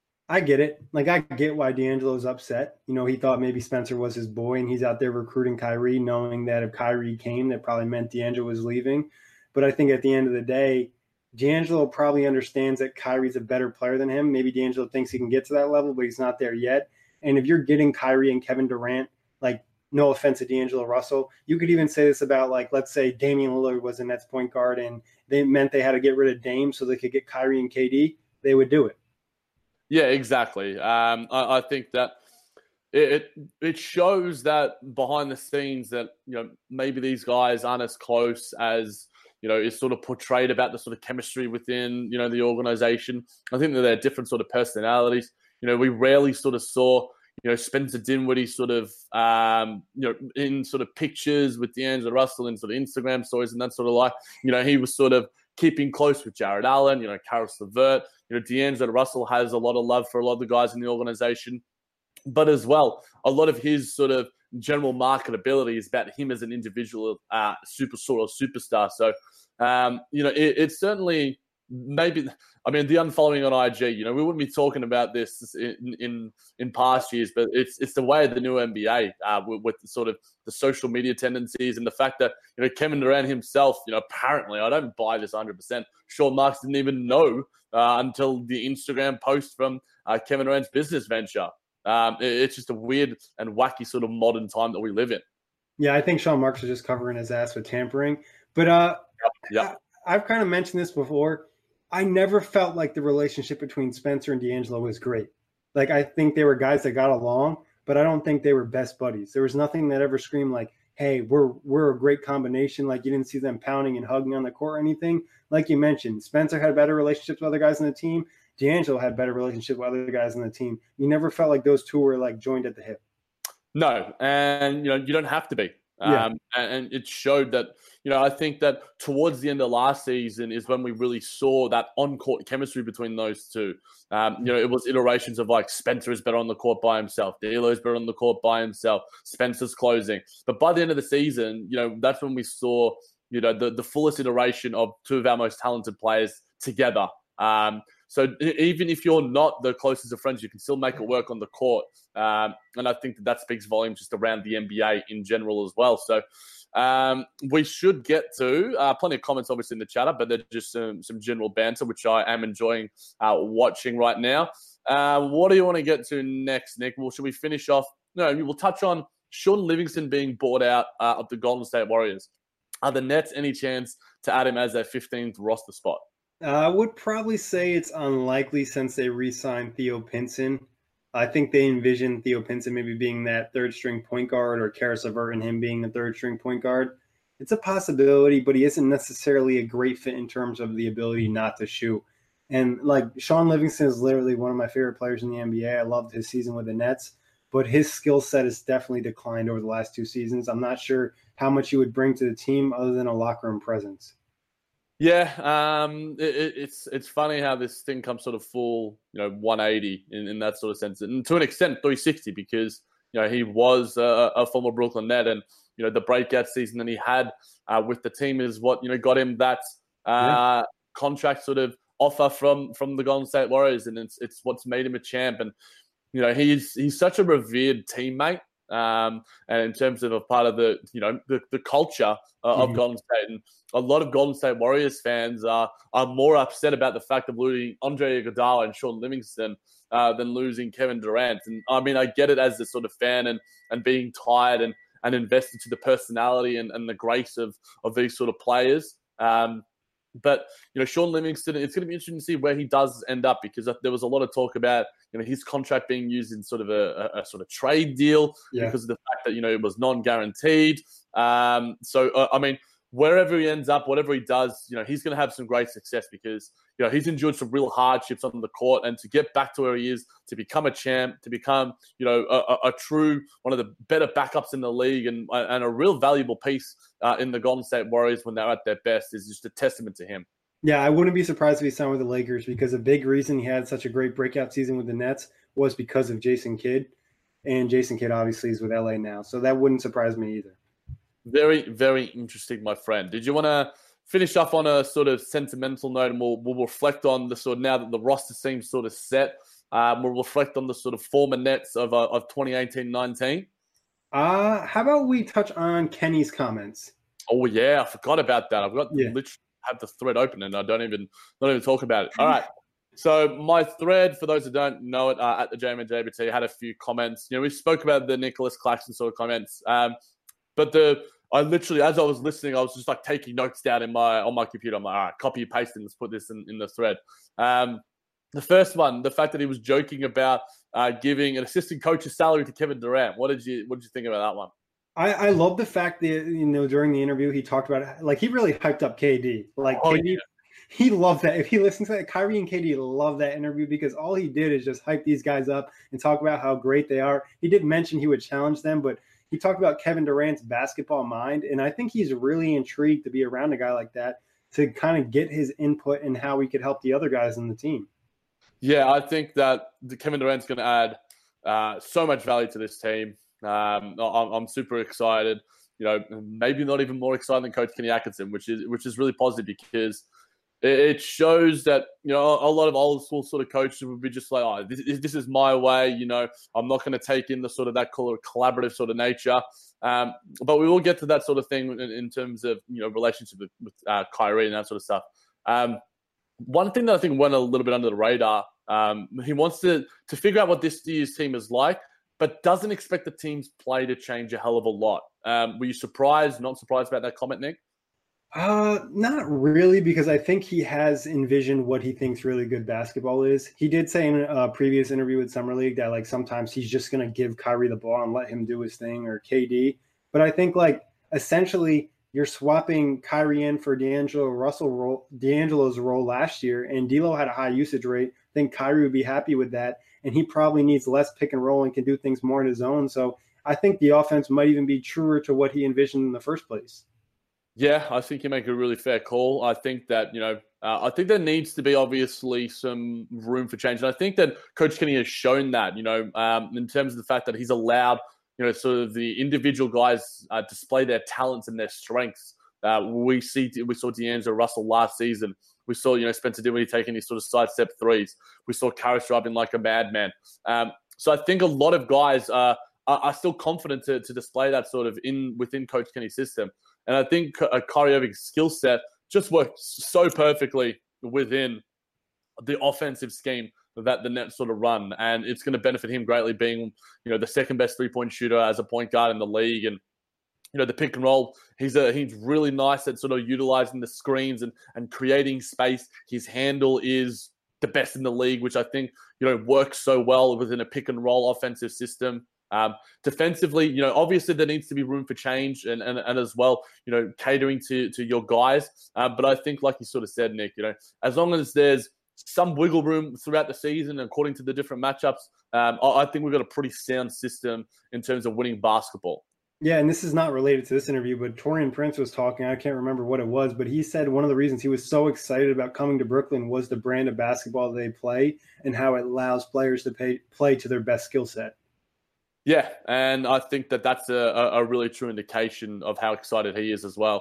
I get it. Like, I get why D'Angelo's upset. You know, he thought maybe Spencer was his boy, and he's out there recruiting Kyrie, knowing that if Kyrie came, that probably meant D'Angelo was leaving. But I think at the end of the day, D'Angelo probably understands that Kyrie's a better player than him. Maybe D'Angelo thinks he can get to that level, but he's not there yet. And if you're getting Kyrie and Kevin Durant, like, no offense to D'Angelo Russell, you could even say this about, like, let's say Damian Lillard was the Nets point guard and they meant they had to get rid of Dame so they could get Kyrie and K D, they would do it. Yeah, exactly. Um, I, I think that it it shows that behind the scenes that, you know, maybe these guys aren't as close as, you know, is sort of portrayed about the sort of chemistry within, you know, the organization. I think that they're different sort of personalities. You know, we rarely sort of saw, you know, Spencer Dinwiddie sort of, um, you know, in sort of pictures with D'Angelo Russell and sort of Instagram stories and that sort of like, you know, he was sort of keeping close with Jared Allen, you know, Karis LeVert. You know, D'Angelo Russell has a lot of love for a lot of the guys in the organization. But as well, a lot of his sort of general marketability is about him as an individual uh, super sort of superstar. So, um, you know, it, it's certainly... Maybe, I mean, the unfollowing on I G, you know, we wouldn't be talking about this in in, in past years, but it's it's the way of the new N B A uh, with, with the sort of the social media tendencies and the fact that, you know, Kevin Durant himself, you know, apparently, I don't buy this one hundred percent. Sean Marks didn't even know uh, until the Instagram post from uh, Kevin Durant's business venture. Um, it, it's just a weird and wacky sort of modern time that we live in. Yeah, I think Sean Marks was just covering his ass with tampering. But uh, yep, yep. I, I've kind of mentioned this before. I never felt like the relationship between Spencer and D'Angelo was great. Like, I think they were guys that got along, but I don't think they were best buddies. There was nothing that ever screamed like, hey, we're we're a great combination. Like, you didn't see them pounding and hugging on the court or anything. Like you mentioned, Spencer had better relationships with other guys on the team. D'Angelo had better relationships with other guys on the team. You never felt like those two were, like, joined at the hip. No, and, you know, you don't have to be. Yeah. Um, and, and it showed that, you know, I think that towards the end of last season is when we really saw that on-court chemistry between those two. Um, you know, it was iterations of like Spencer is better on the court by himself. D'Lo is better on the court by himself. Spencer's closing. But by the end of the season, you know, that's when we saw, you know, the, the fullest iteration of two of our most talented players together. Um, so even if you're not the closest of friends, you can still make it work on the court. Um, and I think that that speaks volumes just around the N B A in general as well. So um, we should get to uh, plenty of comments, obviously, in the chatter, but they're just some, some general banter, which I am enjoying uh, watching right now. Uh, what do you want to get to next, Nick? Well, should we finish off? No, we'll touch on Sean Livingston being bought out uh, of the Golden State Warriors. Are the Nets any chance to add him as their fifteenth roster spot? Uh, I would probably say it's unlikely since they re-signed Theo Pinson. I think they envision Theo Pinson maybe being that third-string point guard, or Karis LeVert and him being the third-string point guard. It's a possibility, but he isn't necessarily a great fit in terms of the ability not to shoot. And like Sean Livingston is literally one of my favorite players in the N B A. I loved his season with the Nets, but his skill set has definitely declined over the last two seasons. I'm not sure how much he would bring to the team other than a locker room presence. Yeah, um, it, it's it's funny how this thing comes sort of full, you know, one eighty in, in that sort of sense, and to an extent three sixty, because you know he was a, a former Brooklyn Net, and you know the breakout season that he had uh, with the team is what you know got him that uh, yeah. contract sort of offer from from the Golden State Warriors, and it's it's what's made him a champ. And you know he's he's such a revered teammate. Um, and in terms of a part of the, you know, the, the culture uh, of mm-hmm. Golden State, and a lot of Golden State Warriors fans are are more upset about the fact of losing Andre Iguodala and Sean Livingston uh, than losing Kevin Durant. And I mean, I get it as a sort of fan and and being tired and and invested to the personality and, and the grace of of these sort of players. Um, But, you know, Sean Livingston, it's going to be interesting to see where he does end up, because there was a lot of talk about, you know, his contract being used in sort of a, a, a sort of trade deal yeah. because of the fact that, you know, it was non-guaranteed. Um, so, uh, I mean, wherever he ends up, whatever he does, you know, he's going to have some great success, because, you know, he's endured some real hardships on the court, and to get back to where he is, to become a champ, to become, you know, a, a true, one of the better backups in the league, and, and a real valuable piece uh, in the Golden State Warriors when they're at their best, is just a testament to him. Yeah, I wouldn't be surprised if he signed with the Lakers, because a big reason he had such a great breakout season with the Nets was because of Jason Kidd. And Jason Kidd obviously is with L A now, so that wouldn't surprise me either. Very, very interesting, my friend. Did you want to finish up on a sort of sentimental note, and we'll, we'll reflect on the sort of, now that the roster seems sort of set, um, we'll reflect on the sort of former Nets of uh, of twenty eighteen nineteen? Uh, how about we touch on Kenny's comments? Oh, yeah, I forgot about that. I've got yeah. literally have the thread open, and I don't even, don't even talk about it. All right. So my thread, for those who don't know it, uh, at the J M and J B T, had a few comments. You know, we spoke about the Nicholas Claxton sort of comments, um, but the I literally, as I was listening, I was just like taking notes down in my on my computer. I'm like, all right, copy and paste, and let's put this in, in the thread. Um, the first one, the fact that he was joking about uh, giving an assistant coach's salary to Kevin Durant. What did you What did you think about that one? I, I love the fact that, you know, during the interview he talked about it, like he really hyped up K D. Like oh, K D, yeah. He loved that. If he listens to that, Kyrie and K D love that interview, because all he did is just hype these guys up and talk about how great they are. He did mention he would challenge them, but he talked about Kevin Durant's basketball mind, and I think he's really intrigued to be around a guy like that to kind of get his input and how he could help the other guys in the team. Yeah, I think that the Kevin Durant's going to add uh, so much value to this team. Um, I'm, I'm super excited. You know, maybe not even more excited than Coach Kenny Atkinson, which is which is really positive, because it shows that, you know, a lot of old school sort of coaches would be just like, oh, this, this is my way. You know, I'm not going to take in the sort of that collaborative sort of nature. Um, but we will get to that sort of thing in, in terms of, you know, relationship with, with uh, Kyrie and that sort of stuff. Um, one thing that I think went a little bit under the radar, um, he wants to to figure out what this year's team is like, but doesn't expect the team's play to change a hell of a lot. Um, were you surprised, not surprised about that comment, Nick? Uh, not really, because I think he has envisioned what he thinks really good basketball is. He did say in a previous interview with Summer League that, like, sometimes he's just going to give Kyrie the ball and let him do his thing, or K D. But I think, like, essentially you're swapping Kyrie in for D'Angelo Russell role, D'Angelo's role last year, and D'Lo had a high usage rate. I think Kyrie would be happy with that, and he probably needs less pick and roll and can do things more on his own. So I think the offense might even be truer to what he envisioned in the first place. Yeah, I think you make a really fair call. I think that, you know, uh, I think there needs to be obviously some room for change. And I think that Coach Kenny has shown that, you know, um, in terms of the fact that he's allowed, you know, sort of the individual guys uh, display their talents and their strengths. Uh, we see, we saw D'Angelo Russell last season. We saw, you know, Spencer Dinwiddie taking these sort of sidestep threes. We saw Karis driving like a madman. Um, So I think a lot of guys are, are, are still confident to, to display that sort of in within Coach Kenny's system. And I think uh, Kyrie Irving's skill set just works so perfectly within the offensive scheme that the Nets sort of run. And it's going to benefit him greatly being, you know, the second best three-point shooter as a point guard in the league. And, you know, the pick and roll, he's a, he's really nice at sort of utilizing the screens and, and creating space. His handle is the best in the league, which I think, you know, works so well within a pick and roll offensive system. Um, defensively, you know, obviously there needs to be room for change and, and, and as well, you know, catering to, to your guys. Uh, but I think, like you sort of said, Nick, you know, as long as there's some wiggle room throughout the season, according to the different matchups, um, I, I think we've got a pretty sound system in terms of winning basketball. Yeah, and this is not related to this interview, but Taurean Prince was talking. I can't remember what it was, but he said one of the reasons he was so excited about coming to Brooklyn was the brand of basketball they play and how it allows players to pay, play to their best skill set. Yeah, and I think that that's a, a really true indication of how excited he is as well.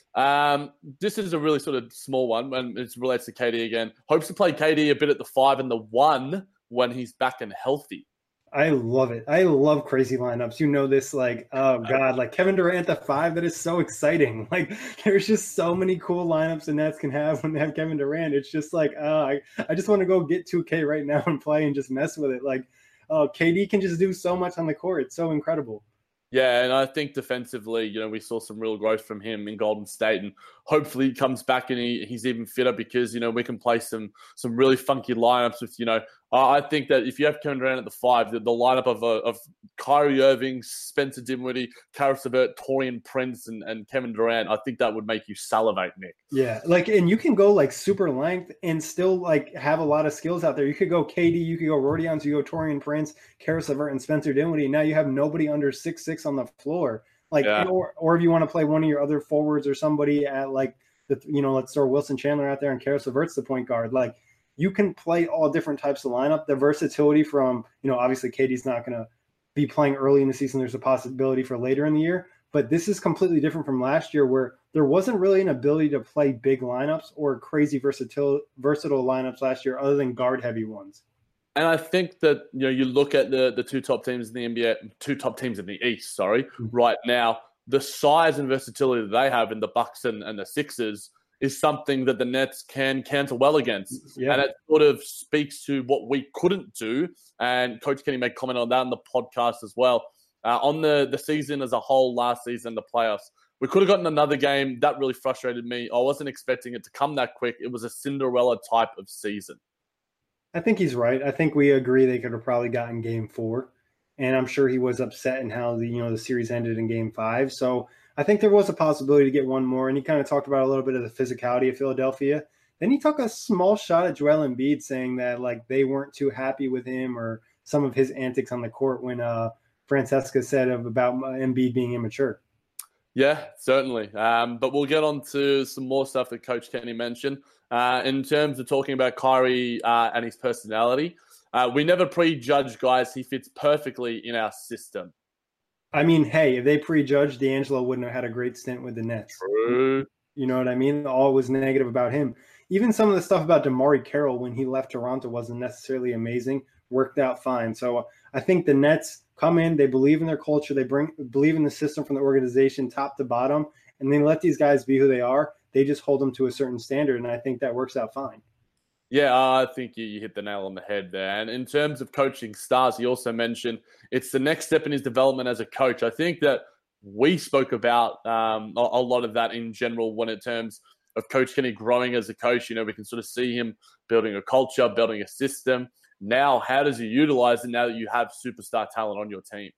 Um, this is a really sort of small one, and it relates to K D again. Hopes to play K D a bit at the five and the one when he's back and healthy. I love it. I love crazy lineups. You know this, like, oh, God, like Kevin Durant at the five, that is so exciting. Like, there's just so many cool lineups the Nets can have when they have Kevin Durant. It's just like, uh, I, I just want to go get two K right now and play and just mess with it. Like, uh, K D can just do so much on the court. It's so incredible. Yeah, and I think defensively, you know, we saw some real growth from him in Golden State, and hopefully he comes back and he, he's even fitter because, you know, we can play some some really funky lineups with, you know, uh, I think that if you have Kevin Durant at the five, the, the lineup of uh, of Kyrie Irving, Spencer Dinwiddie, Caris LeVert, Taurean Prince, and, and Kevin Durant, I think that would make you salivate, Nick. Yeah, like, and you can go like super length and still like have a lot of skills out there. You could go K D, you could go Rodion, you go Taurean Prince, Caris LeVert, and Spencer Dinwiddie. Now you have nobody under six six on the floor. Like, yeah. or or if you want to play one of your other forwards or somebody at like the, you know, let's throw Wilson Chandler out there and Caris LeVert's the point guard. Like, you can play all different types of lineup. The versatility from, you know, obviously K D's not going to be playing early in the season. There's a possibility for later in the year, but this is completely different from last year where there wasn't really an ability to play big lineups or crazy versatile versatile lineups last year other than guard heavy ones. And I think that, you know, you look at the the two top teams in the N B A, two top teams in the East, sorry, mm-hmm. right now, the size and versatility that they have in the Bucks and, and the Sixers is something that the Nets can counter well against. Yeah. And it sort of speaks to what we couldn't do. And Coach Kenny made comment on that in the podcast as well. Uh, on the, the season as a whole, last season, the playoffs, we could have gotten another game. That really frustrated me. I wasn't expecting it to come that quick. It was a Cinderella type of season. I think he's right. I think we agree they could have probably gotten game four. And I'm sure he was upset in how the, you know, the series ended in game five. So I think there was a possibility to get one more. And he kind of talked about a little bit of the physicality of Philadelphia. Then he took a small shot at Joel Embiid, saying that like they weren't too happy with him or some of his antics on the court when uh, Francesca said of, about Embiid being immature. Yeah, certainly. Um, but we'll get on to some more stuff that Coach Kenny mentioned. Uh, in terms of talking about Kyrie uh, and his personality, uh, we never prejudge guys. He fits perfectly in our system. I mean, hey, if they prejudged, D'Angelo wouldn't have had a great stint with the Nets. True. You know what I mean? All was negative about him. Even some of the stuff about DeMarre Carroll when he left Toronto wasn't necessarily amazing. Worked out fine. So I think the Nets come in, they believe in their culture, they bring believe in the system from the organization top to bottom, and they let these guys be who they are. They just hold them to a certain standard, and I think that works out fine. Yeah, I think you, you hit the nail on the head there. And in terms of coaching stars, he also mentioned it's the next step in his development as a coach. I think that we spoke about um, a, a lot of that in general when in terms of Coach Kenny growing as a coach. You know, we can sort of see him building a culture, building a system. Now, how does he utilize it now that you have superstar talent on your team?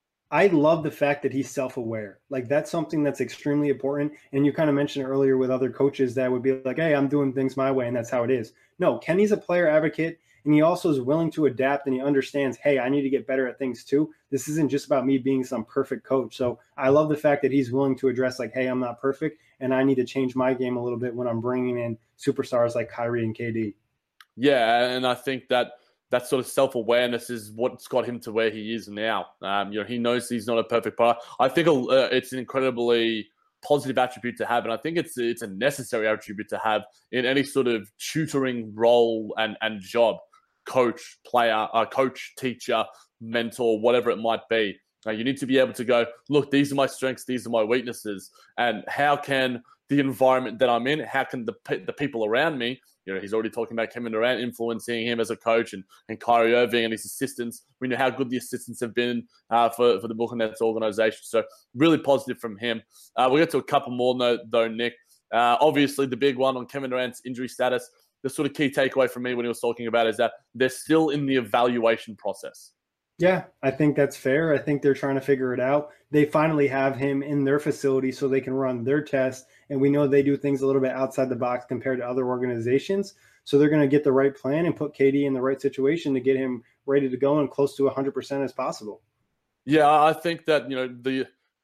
I love the fact that he's self-aware. Like, that's something that's extremely important. And you kind of mentioned earlier with other coaches that would be like, hey, I'm doing things my way, and that's how it is. No, Kenny's a player advocate, and he also is willing to adapt, and he understands, hey, I need to get better at things too. This isn't just about me being some perfect coach. So I love the fact that he's willing to address, like, hey, I'm not perfect, and I need to change my game a little bit when I'm bringing in superstars like Kyrie and K D. Yeah, and I think that that sort of self-awareness is what's got him to where he is now. Um, you know, he knows he's not a perfect player. I think uh, it's an incredibly positive attribute to have, and I think it's it's a necessary attribute to have in any sort of tutoring role and, and job. Coach, player, uh, coach, teacher, mentor, whatever it might be. Now, you need to be able to go, look, these are my strengths, these are my weaknesses, and how can the environment that I'm in, how can the the people around me, you know, he's already talking about Kevin Durant influencing him as a coach, and, and Kyrie Irving and his assistants. We know how good the assistants have been uh, for, for the Brooklyn Nets organization. So really positive from him. Uh, we'll get to a couple more, though, though Nick. Uh, obviously, the big one on Kevin Durant's injury status, the sort of key takeaway from me when he was talking about is that they're still in the evaluation process. Yeah, I think that's fair. I think they're trying to figure it out. They finally have him in their facility so they can run their tests. And we know they do things a little bit outside the box compared to other organizations. So they're going to get the right plan and put K D in the right situation to get him ready to go and close to one hundred percent as possible. Yeah, I think that, you know, the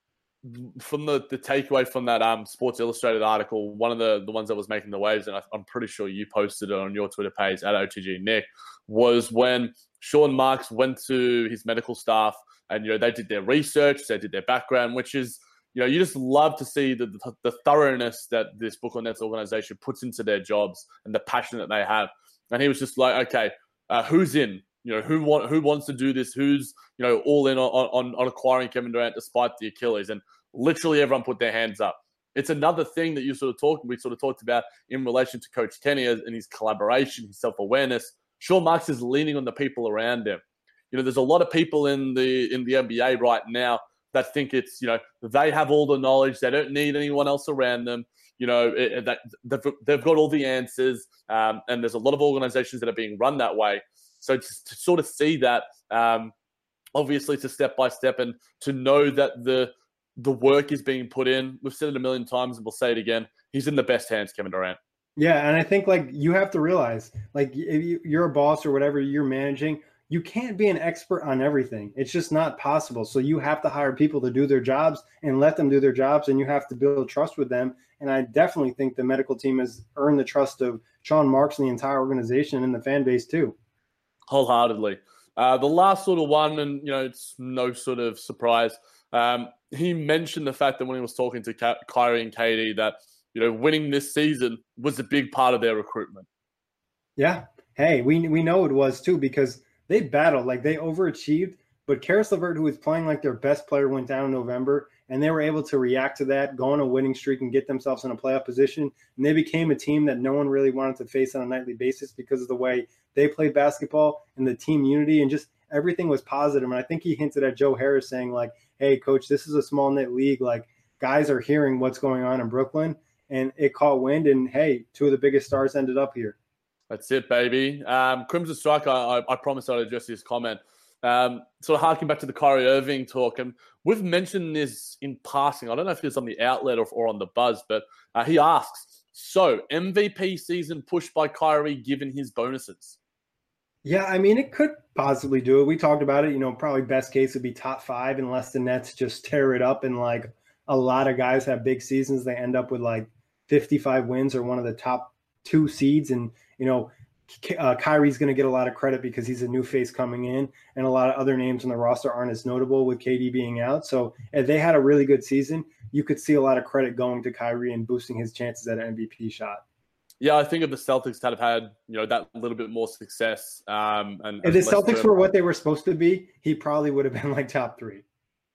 from the, the takeaway from that um, Sports Illustrated article, one of the, the ones that was making the waves, and I, I'm pretty sure you posted it on your Twitter page at O T G Nick, was when Sean Marks went to his medical staff and, you know, they did their research, they did their background, which is, you know, you just love to see the, the, the thoroughness that this Brooklyn Nets organization puts into their jobs and the passion that they have. And he was just like, okay, uh, who's in? You know, who want who wants to do this? Who's, you know, all in on, on, on acquiring Kevin Durant despite the Achilles? And literally everyone put their hands up. It's another thing that you sort of talked, we sort of talked about in relation to Coach Kenny and his collaboration, his self-awareness. Sean Marks is leaning on the people around him. You know, there's a lot of people in the in the N B A right now that think it's, you know, they have all the knowledge. They don't need anyone else around them. You know, it, that they've, they've got all the answers. Um, and there's a lot of organizations that are being run that way. So to, to sort of see that, um, obviously it's a step-by-step, and to know that the the work is being put in. We've said it a million times and we'll say it again. He's in the best hands, Kevin Durant. Yeah, and I think, like, you have to realize, like, if you're a boss or whatever you're managing, you can't be an expert on everything. It's just not possible. So you have to hire people to do their jobs and let them do their jobs, and you have to build trust with them. And I definitely think the medical team has earned the trust of Sean Marks and the entire organization and the fan base too. Wholeheartedly. Uh, the last sort of one, and, you know, it's no sort of surprise. Um, he mentioned the fact that when he was talking to Ky- Kyrie and K D that, you know, winning this season was a big part of their recruitment. Yeah. Hey, we we know it was too, because they battled, like, they overachieved, but Karis LeVert, who was playing like their best player, went down in November, and they were able to react to that, go on a winning streak and get themselves in a playoff position. And they became a team that no one really wanted to face on a nightly basis because of the way they played basketball and the team unity, and just everything was positive. And I think he hinted at Joe Harris saying, like, hey, coach, this is a small knit league. Like, guys are hearing what's going on in Brooklyn, and it caught wind. And hey, two of the biggest stars ended up here. That's it, baby. Um, Crimson Strike, I, I promised I'd address his comment. Um, sort of harking back to the Kyrie Irving talk, and we've mentioned this in passing. I don't know if it's on the outlet or, or on the buzz, but uh, he asks, so M V P season pushed by Kyrie given his bonuses? Yeah, I mean, it could possibly do it. We talked about it. You know, probably best case would be top five unless the Nets just tear it up, and, like, a lot of guys have big seasons. They end up with like fifty-five wins or one of the top two seeds. And, you know, uh, Kyrie's going to get a lot of credit because he's a new face coming in, and a lot of other names on the roster aren't as notable with K D being out. So if they had a really good season, you could see a lot of credit going to Kyrie and boosting his chances at an M V P shot. Yeah, I think if the Celtics had have had, you know, that little bit more success. Um, and if the Celtics were what they were supposed to be, he probably would have been like top three.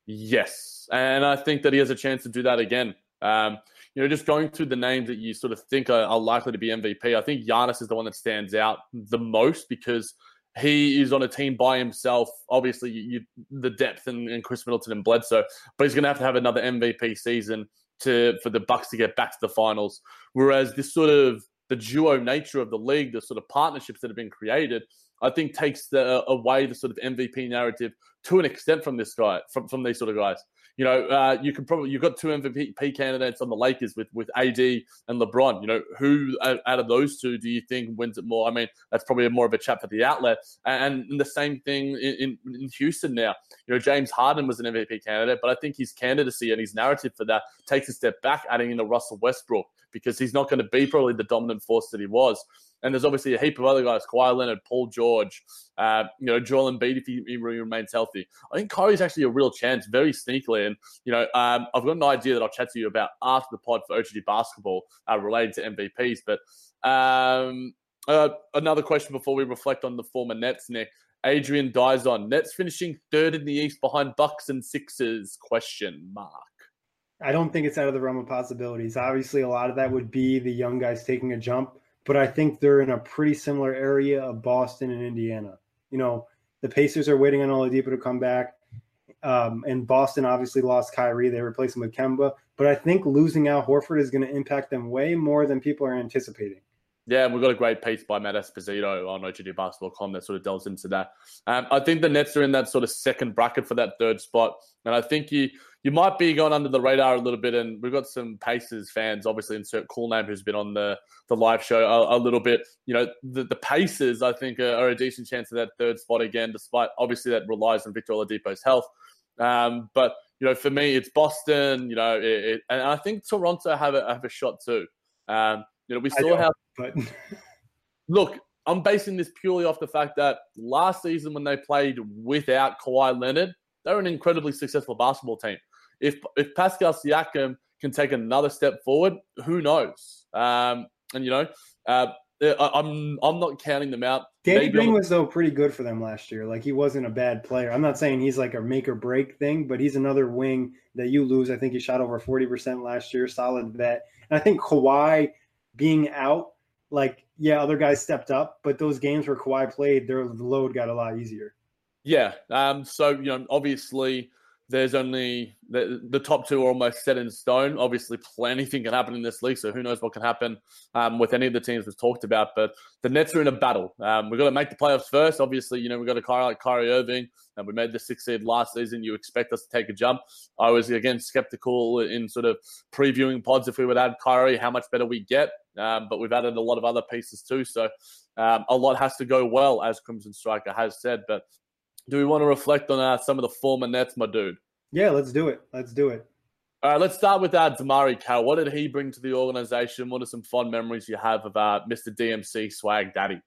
Yes, and I think that he has a chance to do that again. Um, you know, just going through the names that you sort of think are, are likely to be M V P, I think Giannis is the one that stands out the most because he is on a team by himself. Obviously, you, you, the depth and, and Chris Middleton and Bledsoe, but he's going to have to have another M V P season to for the Bucks to get back to the finals. Whereas this sort of the duo nature of the league, the sort of partnerships that have been created, I think takes the, away the sort of M V P narrative to an extent from this guy, from, from these sort of guys. You know, uh, you can probably you've got two M V P candidates on the Lakers with with A D and LeBron. You know, who out of those two do you think wins it more? I mean, that's probably more of a chat for the outlet. And, and the same thing in, in, in Houston now. You know, James Harden was an M V P candidate, but I think his candidacy and his narrative for that takes a step back, adding in a Russell Westbrook, because he's not going to be probably the dominant force that he was. And there's obviously a heap of other guys, Kawhi Leonard, Paul George, uh, you know, Joel Embiid if he, he remains healthy. I think Kyrie's actually a real chance, very sneakily. And, you know, um, I've got an idea that I'll chat to you about after the pod for O T G basketball uh, related to M V Ps. But um, uh, another question before we reflect on the former Nets, Nick. Adrian Dizon. Nets finishing third in the East behind Bucks and Sixers? Question mark. I don't think it's out of the realm of possibilities. Obviously, a lot of that would be the young guys taking a jump, but I think they're in a pretty similar area of Boston and Indiana. You know, the Pacers are waiting on Oladipo to come back, um, and Boston obviously lost Kyrie. They replaced him with Kemba, but I think losing Al Horford is going to impact them way more than people are anticipating. Yeah, and we've got a great piece by Matt Esposito on O G D Basketball dot com that sort of delves into that. Um, I think the Nets are in that sort of second bracket for that third spot, and I think you you might be going under the radar a little bit. And we've got some Pacers fans, obviously, insert cool name, who's been on the, the live show a, a little bit. You know, the, the Pacers, I think, are, are a decent chance of that third spot again, despite obviously that relies on Victor Oladipo's health. Um, but you know, for me, it's Boston. You know, it, it, and I think Toronto have a have a shot too. Um, You know, we saw how. But look, I'm basing this purely off the fact that last season when they played without Kawhi Leonard, they were an incredibly successful basketball team. If if Pascal Siakam can take another step forward, who knows? Um, and you know, uh, I, I'm I'm not counting them out. Danny Maybe Green on- was though pretty good for them last year. Like he wasn't a bad player. I'm not saying he's like a make or break thing, but he's another wing that you lose. I think he shot over forty percent last year. Solid vet. And I think Kawhi being out, like, yeah, other guys stepped up, but those games where Kawhi played, their load got a lot easier. Yeah. Um, so, you know, obviously there's only the, the top two are almost set in stone. Obviously, anything can happen in this league, so who knows what can happen um, with any of the teams we've talked about. But the Nets are in a battle. Um, we've got to make the playoffs first. Obviously, you know, we've got a guy like Kyrie Irving, and we made the sixth seed last season. You expect us to take a jump. I was, again, skeptical in sort of previewing pods if we would add Kyrie, how much better we get. Um, but we've added a lot of other pieces too. So um, a lot has to go well, as Crimson Striker has said. But do we want to reflect on uh, some of the former Nets, my dude? Yeah, let's do it. Let's do it. All right, let's start with uh, Damari Carroll. What did he bring to the organization? What are some fond memories you have of uh, Mister D M C Swag Daddy?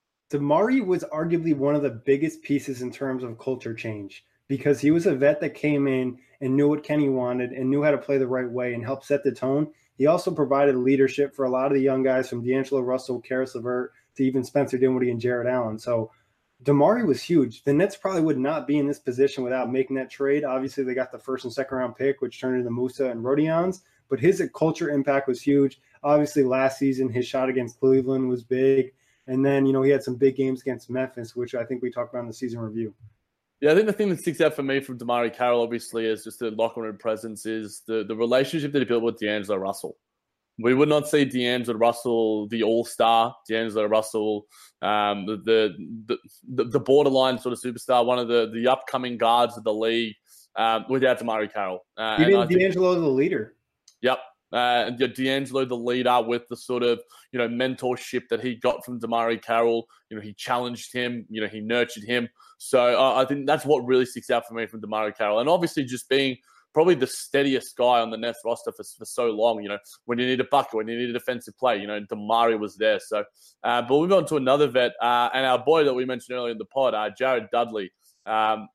Damari was arguably one of the biggest pieces in terms of culture change because he was a vet that came in and knew what Kenny wanted and knew how to play the right way and helped set the tone. He also provided leadership for a lot of the young guys from D'Angelo Russell, Karis LeVert, to even Spencer Dinwiddie and Jared Allen. So Damari was huge. The Nets probably would not be in this position without making that trade. Obviously, they got the first and second round pick, which turned into Musa and Rodions, but his culture impact was huge. Obviously, last season, his shot against Cleveland was big. And then, you know, he had some big games against Memphis, which I think we talked about in the season review. Yeah, I think the thing that sticks out for me from Damari Carroll, obviously, is just the locker room presence, is the, the relationship that he built with D'Angelo Russell. We would not see D'Angelo Russell, the all-star, D'Angelo Russell, um, the, the the the borderline sort of superstar, one of the, the upcoming guards of the league, um, without Damari Carroll. Uh, Even D'Angelo the leader. Yep. Uh, and D'Angelo the leader with the sort of, you know, mentorship that he got from Damari Carroll. You know, he challenged him, you know, he nurtured him. So uh, I think that's what really sticks out for me from Damari Carroll. And obviously just being probably the steadiest guy on the Nets roster for, for so long. You know, when you need a bucket, when you need a defensive play, you know, Damari was there. So, uh, but we've gone to another vet, uh, and our boy that we mentioned earlier in the pod, uh, Jared Dudley. Um,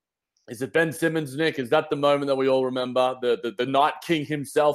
is it Ben Simmons, Nick? Is that the moment that we all remember? The the, the Night King himself?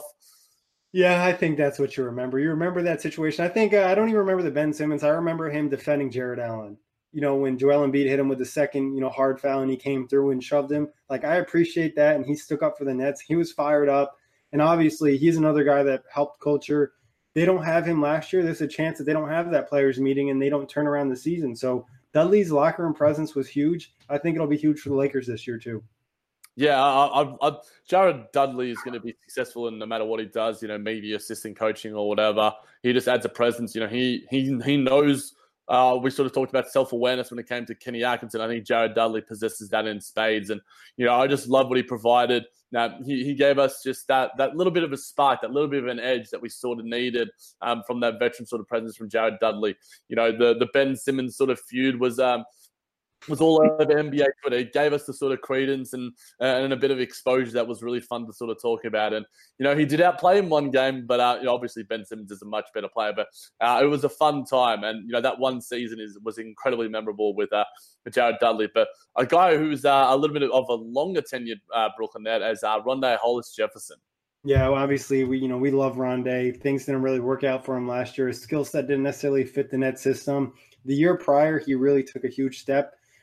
Yeah, I think that's what you remember. You remember that situation. I think uh, I don't even remember the Ben Simmons. I remember him defending Jared Allen. You know, when Joel Embiid hit him with the second, you know, hard foul and he came through and shoved him. Like, I appreciate that, and he stuck up for the Nets. He was fired up, and obviously he's another guy that helped culture. They don't have him last year. There's a chance that they don't have that players meeting and they don't turn around the season. So Dudley's locker room presence was huge. I think it'll be huge for the Lakers this year too. Yeah, I, I, I, Jared Dudley is going to be successful in no matter what he does, you know, media assistant coaching or whatever. He just adds a presence. You know, he he he knows. Uh, we sort of talked about self-awareness when it came to Kenny Atkinson. I think Jared Dudley possesses that in spades. And, you know, I just love what he provided. Now, he, he gave us just that that little bit of a spark, that little bit of an edge that we sort of needed um, from that veteran sort of presence from Jared Dudley. You know, the, the Ben Simmons sort of feud was um, – was all over N B A Twitter. It gave us the sort of credence and uh, and a bit of exposure that was really fun to sort of talk about. And, you know, he did outplay in one game, but uh, you know, obviously Ben Simmons is a much better player. But uh, it was a fun time. And, you know, that one season is was incredibly memorable with, uh, with Jared Dudley. But a guy who's uh, a little bit of a longer tenured uh, Brooklyn Net as uh, Rondae Hollis Jefferson. Yeah, well, obviously, we you know we love Rondae. Things didn't really work out for him last year. His skill set didn't necessarily fit the net system. The year prior, he really took a huge step.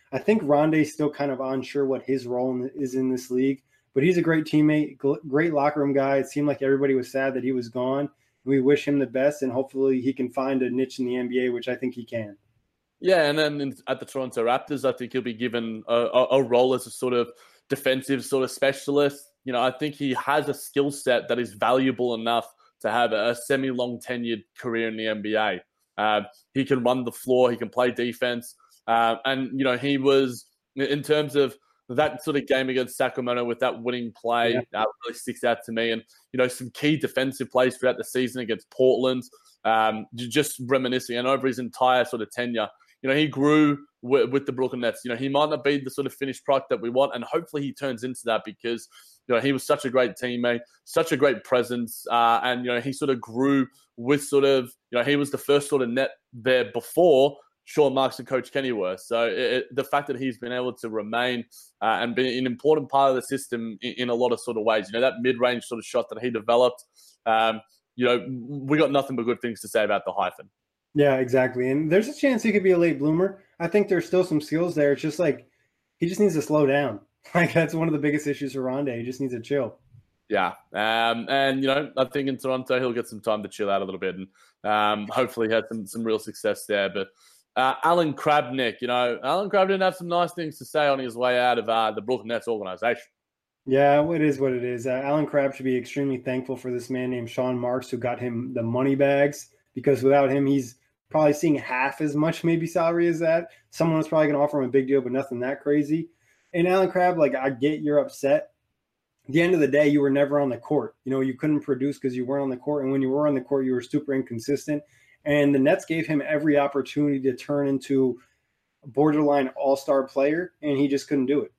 I think Rondé's still kind of unsure what his role in, is in this league, but he's a great teammate, great locker room guy. It seemed like everybody was sad that he was gone. We wish him the best, and hopefully he can find a niche in the N B A, which I think he can. Yeah, and then in, at the Toronto Raptors, I think he'll be given a, a, a role as a sort of defensive sort of specialist. You know, I think he has a skill set that is valuable enough to have a semi-long tenured career in the N B A. Uh, he can run the floor, he can play defense, uh, and you know he was in terms of that sort of game against Sacramento with that winning play yeah. uh, really sticks out to me. And you know some key defensive plays throughout the season against Portland, um, just reminiscing and over his entire sort of tenure. You know, he grew with, with the Brooklyn Nets. You know, he might not be the sort of finished product that we want, and hopefully he turns into that because, you know, he was such a great teammate, such a great presence, uh, and, you know, he sort of grew with sort of, you know, he was the first sort of net there before Sean Marks and Coach Kenny were. So it, the fact that he's been able to remain uh, and be an important part of the system in, in a lot of sort of ways, you know, that mid-range sort of shot that he developed, um, you know, we got nothing but good things to say about the hyphen. Yeah, exactly. And there's a chance he could be a late bloomer. I think there's still some skills there. It's just like he just needs to slow down. Like that's one of the biggest issues for Rondé. He just needs to chill. Yeah. Um, and, you know, I think in Toronto he'll get some time to chill out a little bit and um, hopefully have some, some real success there. But uh, Alan Krabnick, you know, Alan Krabnick had some nice things to say on his way out of uh, the Brooklyn Nets organization. Yeah, it is what it is. Uh, Alan Crabb should be extremely thankful for this man named Sean Marks who got him the money bags because without him, he's probably seeing half as much maybe salary as that. Someone was probably going to offer him a big deal, but nothing that crazy. And Alan Crabb, like, I get you're upset. At the end of the day, you were never on the court. You know, you couldn't produce because you weren't on the court. And when you were on the court, you were super inconsistent. And the Nets gave him every opportunity to turn into a borderline all-star player, and he just couldn't do it.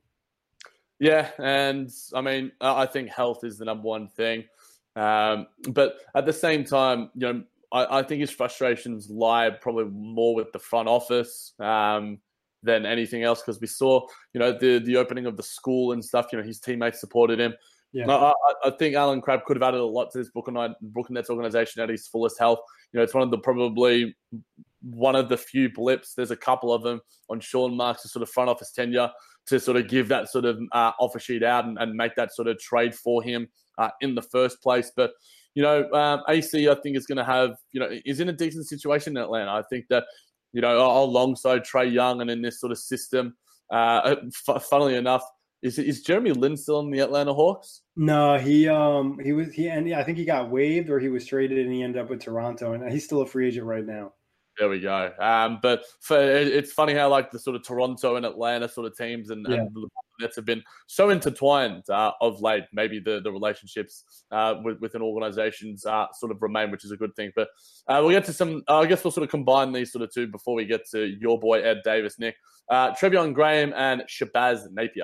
Yeah, and, I mean, I think health is the number one thing. Um, but at the same time, you know, I, I think his frustrations lie probably more with the front office um, than anything else because we saw, you know, the the opening of the school and stuff. You know, his teammates supported him. Yeah. I, I think Alan Crabb could have added a lot to this Brooklyn, Brooklyn Nets organization at his fullest health. You know, it's one of the probably one of the few blips. There's a couple of them on Sean Marks' sort of front office tenure to sort of give that sort of uh, offer sheet out and, and make that sort of trade for him uh, in the first place. But You know, um, A C, I think, is going to have, you know, is in a decent situation in Atlanta. I think that, you know, alongside Trae Young and in this sort of system, uh, f- funnily enough, is is Jeremy Lin still in the Atlanta Hawks? No, he um he was he and I think he got waived or he was traded and he ended up with Toronto and he's still a free agent right now. There we go. Um, but for, it's funny how like the sort of Toronto and Atlanta sort of teams and, yeah. and the Nets have been so intertwined uh, of late. Maybe the, the relationships uh, with, within organizations uh, sort of remain, which is a good thing. But uh, we'll get to some, uh, I guess we'll sort of combine these sort of two before we get to your boy, Ed Davis, Nick. Uh, Treveon Graham and Shabazz Napier.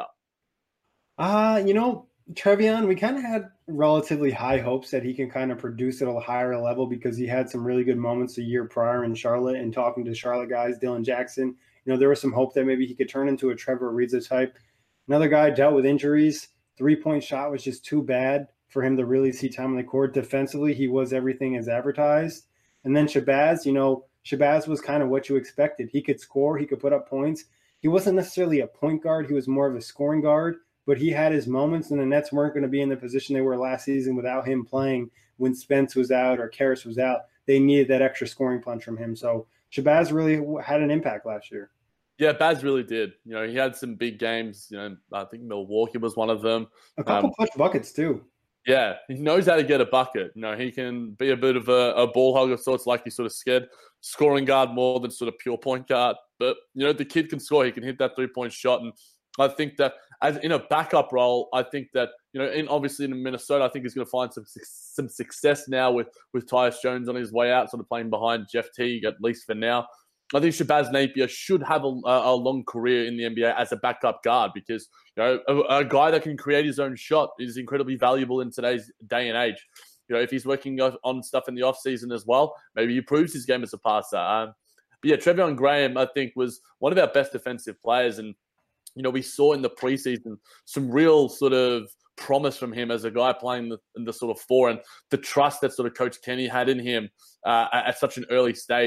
Uh, you know, Treveon, we kind of had relatively high hopes that he can kind of produce at a higher level because he had some really good moments a year prior in Charlotte and talking to Charlotte guys, Dylan Jackson. You know, there was some hope that maybe he could turn into a Trevor Ariza type. Another guy dealt with injuries. Three-point shot was just too bad for him to really see time on the court. Defensively, he was everything as advertised. And then Shabazz, you know, Shabazz was kind of what you expected. He could score. He could put up points. He wasn't necessarily a point guard. He was more of a scoring guard. But he had his moments, and the Nets weren't going to be in the position they were last season without him playing when Spence was out or Karras was out. They needed that extra scoring punch from him. So Shabazz really had an impact last year. Yeah, Baz really did. You know, he had some big games. You know, I think Milwaukee was one of them. A couple um, clutch buckets too. Yeah, he knows how to get a bucket. You know, he can be a bit of a, a ball hog of sorts, like he sort of scared scoring guard more than sort of pure point guard. But, you know, the kid can score. He can hit that three-point shot. And I think that as in a backup role, I think that, you know, in obviously in Minnesota, I think he's going to find some some success now with, with Tyus Jones on his way out, sort of playing behind Jeff Teague, at least for now. I think Shabazz Napier should have a, a long career in the N B A as a backup guard because, you know, a, a guy that can create his own shot is incredibly valuable in today's day and age. You know, if he's working on stuff in the offseason as well, maybe he proves his game as a passer. Um, but yeah, Treveon Graham, I think, was one of our best defensive players. And, you know, we saw in the preseason some real sort of promise from him as a guy playing the, in the sort of four and the trust that sort of Coach Kenny had in him uh, at such an early stage.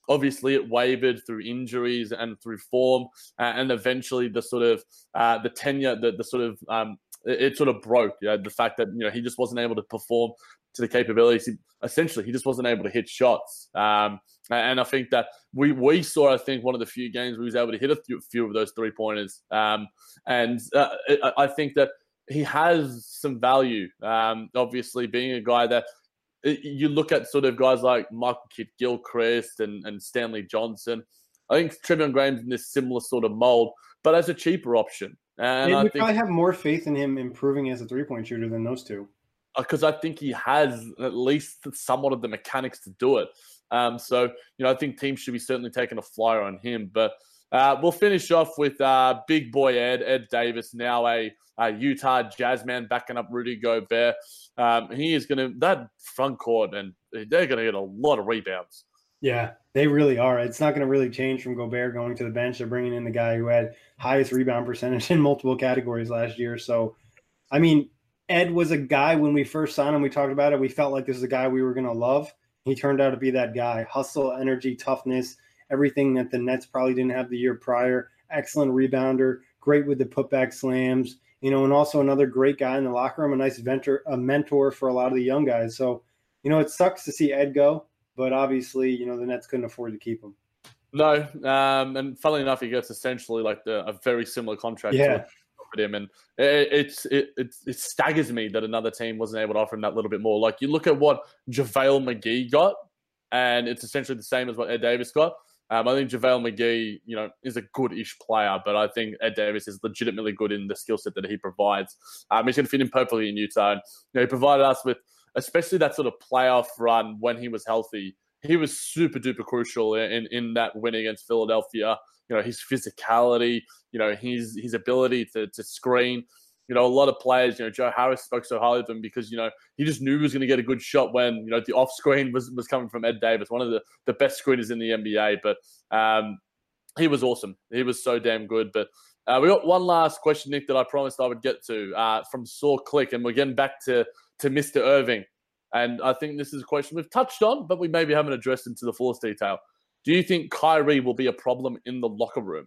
obviously it wavered through injuries and through form, uh, and eventually the sort of uh, the tenure, the, the sort of um, it, it sort of broke. You know, the fact that you know he just wasn't able to perform to the capabilities. He, essentially, he just wasn't able to hit shots. Um, and I think that we we saw, I think, one of the few games where he was able to hit a few, few of those three pointers. Um, and uh, I, I think that he has some value. Um, obviously, being a guy that you look at sort of guys like Michael Kidd-Gilchrist and, and Stanley Johnson. I think Trevion Graham's in this similar sort of mold, but as a cheaper option. And Maybe I we think probably have more faith in him improving as a three-point shooter than those two. Because I think he has at least somewhat of the mechanics to do it. Um, so, you know, I think teams should be certainly taking a flyer on him. But uh, we'll finish off with uh, big boy Ed, Ed Davis, now a, a Utah Jazz man backing up Rudy Gobert. Um, he is going to – that front court, and they're going to get a lot of rebounds. Yeah, they really are. It's not going to really change from Gobert going to the bench. They're bringing in the guy who had highest rebound percentage in multiple categories last year. So, I mean – Ed was a guy when we first signed him, we talked about it, we felt like this is a guy we were going to love. He turned out to be that guy. Hustle, energy, toughness, everything that the Nets probably didn't have the year prior. Excellent rebounder, great with the putback slams, you know, and also another great guy in the locker room, a nice venture, a mentor for a lot of the young guys. So, you know, it sucks to see Ed go, but obviously, you know, the Nets couldn't afford to keep him. No, um, and funnily enough, he gets essentially like the, a very similar contract yeah. to him, and it, it's it, it it staggers me that another team wasn't able to offer him that little bit more. Like, you look at what JaVale McGee got, and it's essentially the same as what Ed Davis got. Um, I think JaVale McGee, you know, is a good-ish player, but I think Ed Davis is legitimately good in the skill set that he provides. Um, he's going to fit in perfectly in Utah. And, you know, he provided us with, especially that sort of playoff run when he was healthy. He was super duper crucial in, in that win against Philadelphia. You know, his physicality, you know, his his ability to to screen. You know, a lot of players, you know, Joe Harris spoke so highly of him because, you know, he just knew he was going to get a good shot when, you know, the off screen was, was coming from Ed Davis, one of the, the best screeners in the N B A. But um, he was awesome. He was so damn good. But uh, we got one last question, Nick, that I promised I would get to uh, from Saw Click. And we're getting back to, to Mister Irving. And I think this is a question we've touched on, but we maybe haven't addressed into the fullest detail. Do you think Kyrie will be a problem in the locker room?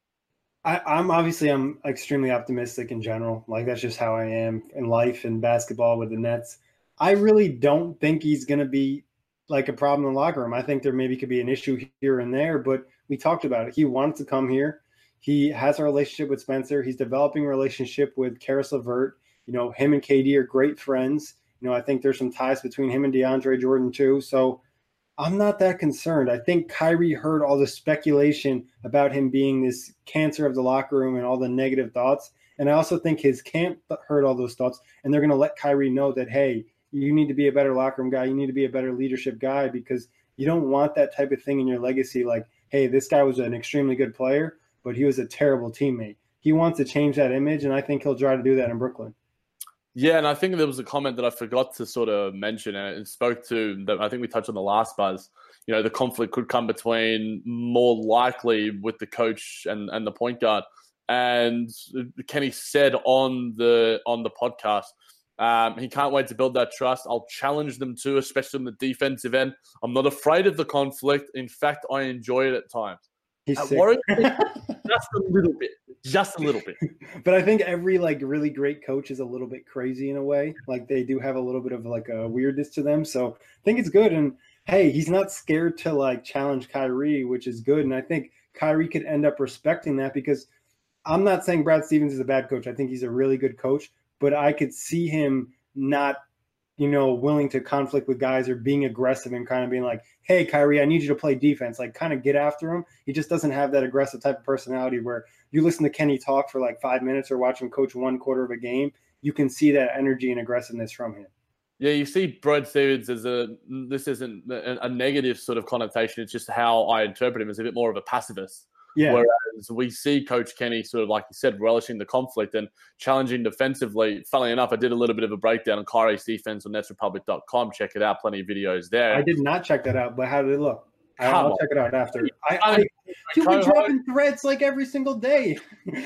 I, I'm obviously I'm extremely optimistic in general. Like, that's just how I am in life and basketball with the Nets. I really don't think he's going to be like a problem in the locker room. I think there maybe could be an issue here and there, but we talked about it. He wanted to come here. He has a relationship with Spencer. He's developing a relationship with Karis LeVert. You know, him and K D are great friends. You know, I think there's some ties between him and DeAndre Jordan too. So I'm not that concerned. I think Kyrie heard all the speculation about him being this cancer of the locker room and all the negative thoughts. And I also think his camp heard all those thoughts, and they're going to let Kyrie know that, hey, you need to be a better locker room guy. You need to be a better leadership guy, because you don't want that type of thing in your legacy. Like, hey, this guy was an extremely good player, but he was a terrible teammate. He wants to change that image, and I think he'll try to do that in Brooklyn. Yeah, and I think there was a comment that I forgot to sort of mention, and it spoke to that. I think we touched on the last buzz. You know, the conflict could come between, more likely, with the coach and, and the point guard. And Kenny said on the on the podcast, um, he can't wait to build that trust. I'll challenge them too, especially on the defensive end. I'm not afraid of the conflict. In fact, I enjoy it at times. He's At sick. Warriors, just a little bit, just a little bit. But I think every like really great coach is a little bit crazy in a way. Like, they do have a little bit of like a weirdness to them. So I think it's good. And hey, he's not scared to like challenge Kyrie, which is good. And I think Kyrie could end up respecting that, because I'm not saying Brad Stevens is a bad coach. I think he's a really good coach, but I could see him not, you know, willing to conflict with guys or being aggressive and kind of being like, hey, Kyrie, I need you to play defense, like kind of get after him. He just doesn't have that aggressive type of personality where you listen to Kenny talk for like five minutes or watch him coach one quarter of a game. You can see that energy and aggressiveness from him. Yeah, you see Brad Stevens as a, this isn't a, a negative sort of connotation. It's just how I interpret him as a bit more of a pacifist. Yeah. Whereas we see Coach Kenny sort of, like you said, relishing the conflict and challenging defensively. Funnily enough, I did a little bit of a breakdown on Kyrie's defense on nets republic dot com. Check it out. Plenty of videos there. I did not check that out, but how did it look? I, I'll on. check it out after. I, I, you'll be dropping threads like every single day.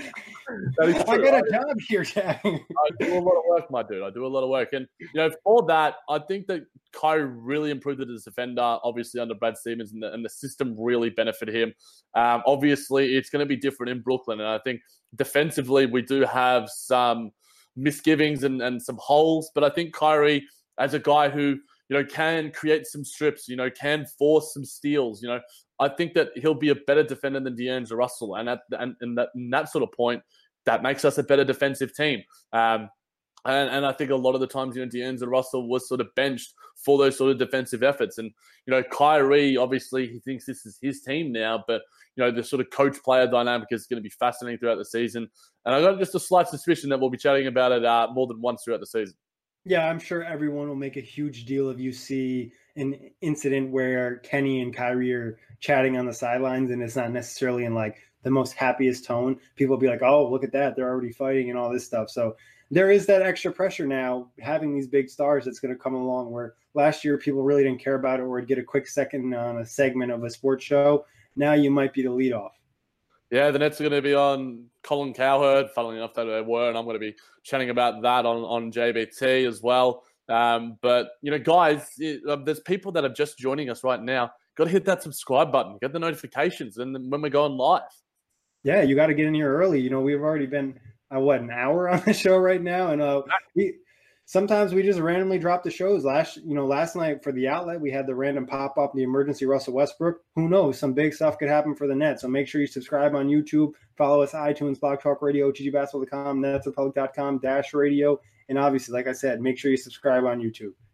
That is I true. got a job here, Jack. I do a lot of work, my dude. I do a lot of work. And, you know, for that, I think that Kyrie really improved as a defender, obviously under Brad Stevens, and the, and the system really benefited him. Um, obviously, it's going to be different in Brooklyn. And I think defensively, we do have some misgivings and, and some holes. But I think Kyrie, as a guy who, you know, can create some strips, you know, can force some steals, you know, I think that he'll be a better defender than D'Angelo Russell. And at and, and that, and that sort of point, that makes us a better defensive team. Um, and, and I think a lot of the times, you know, D'Angelo Russell was sort of benched for those sort of defensive efforts. And, you know, Kyrie, obviously, he thinks this is his team now, but, you know, the sort of coach-player dynamic is going to be fascinating throughout the season. And I've got just a slight suspicion that we'll be chatting about it uh, more than once throughout the season. Yeah, I'm sure everyone will make a huge deal if you see an incident where Kenny and Kyrie are chatting on the sidelines and it's not necessarily in like the most happiest tone. People will be like, oh, look at that. They're already fighting and all this stuff. So there is that extra pressure now having these big stars that's going to come along, where last year people really didn't care about it or would get a quick second on a segment of a sports show. Now you might be the leadoff. Yeah, the Nets are going to be on Colin Cowherd, funnily enough that they were, and I'm going to be chatting about that on, on J B T as well. Um, but, you know, guys, it, uh, there's people that are just joining us right now. Got to hit that subscribe button, get the notifications, and then when we're going live. Yeah, you got to get in here early. You know, we've already been, uh, what, an hour on the show right now? And uh, we sometimes we just randomly drop the shows. Last, you know, last night for the outlet, we had the random pop up, the emergency Russell Westbrook. Who knows? Some big stuff could happen for the Nets. So make sure you subscribe on YouTube. Follow us iTunes, Blog Talk Radio, O T G basketball dot com, nets republic dot com, Dash Radio. And obviously, like I said, make sure you subscribe on YouTube.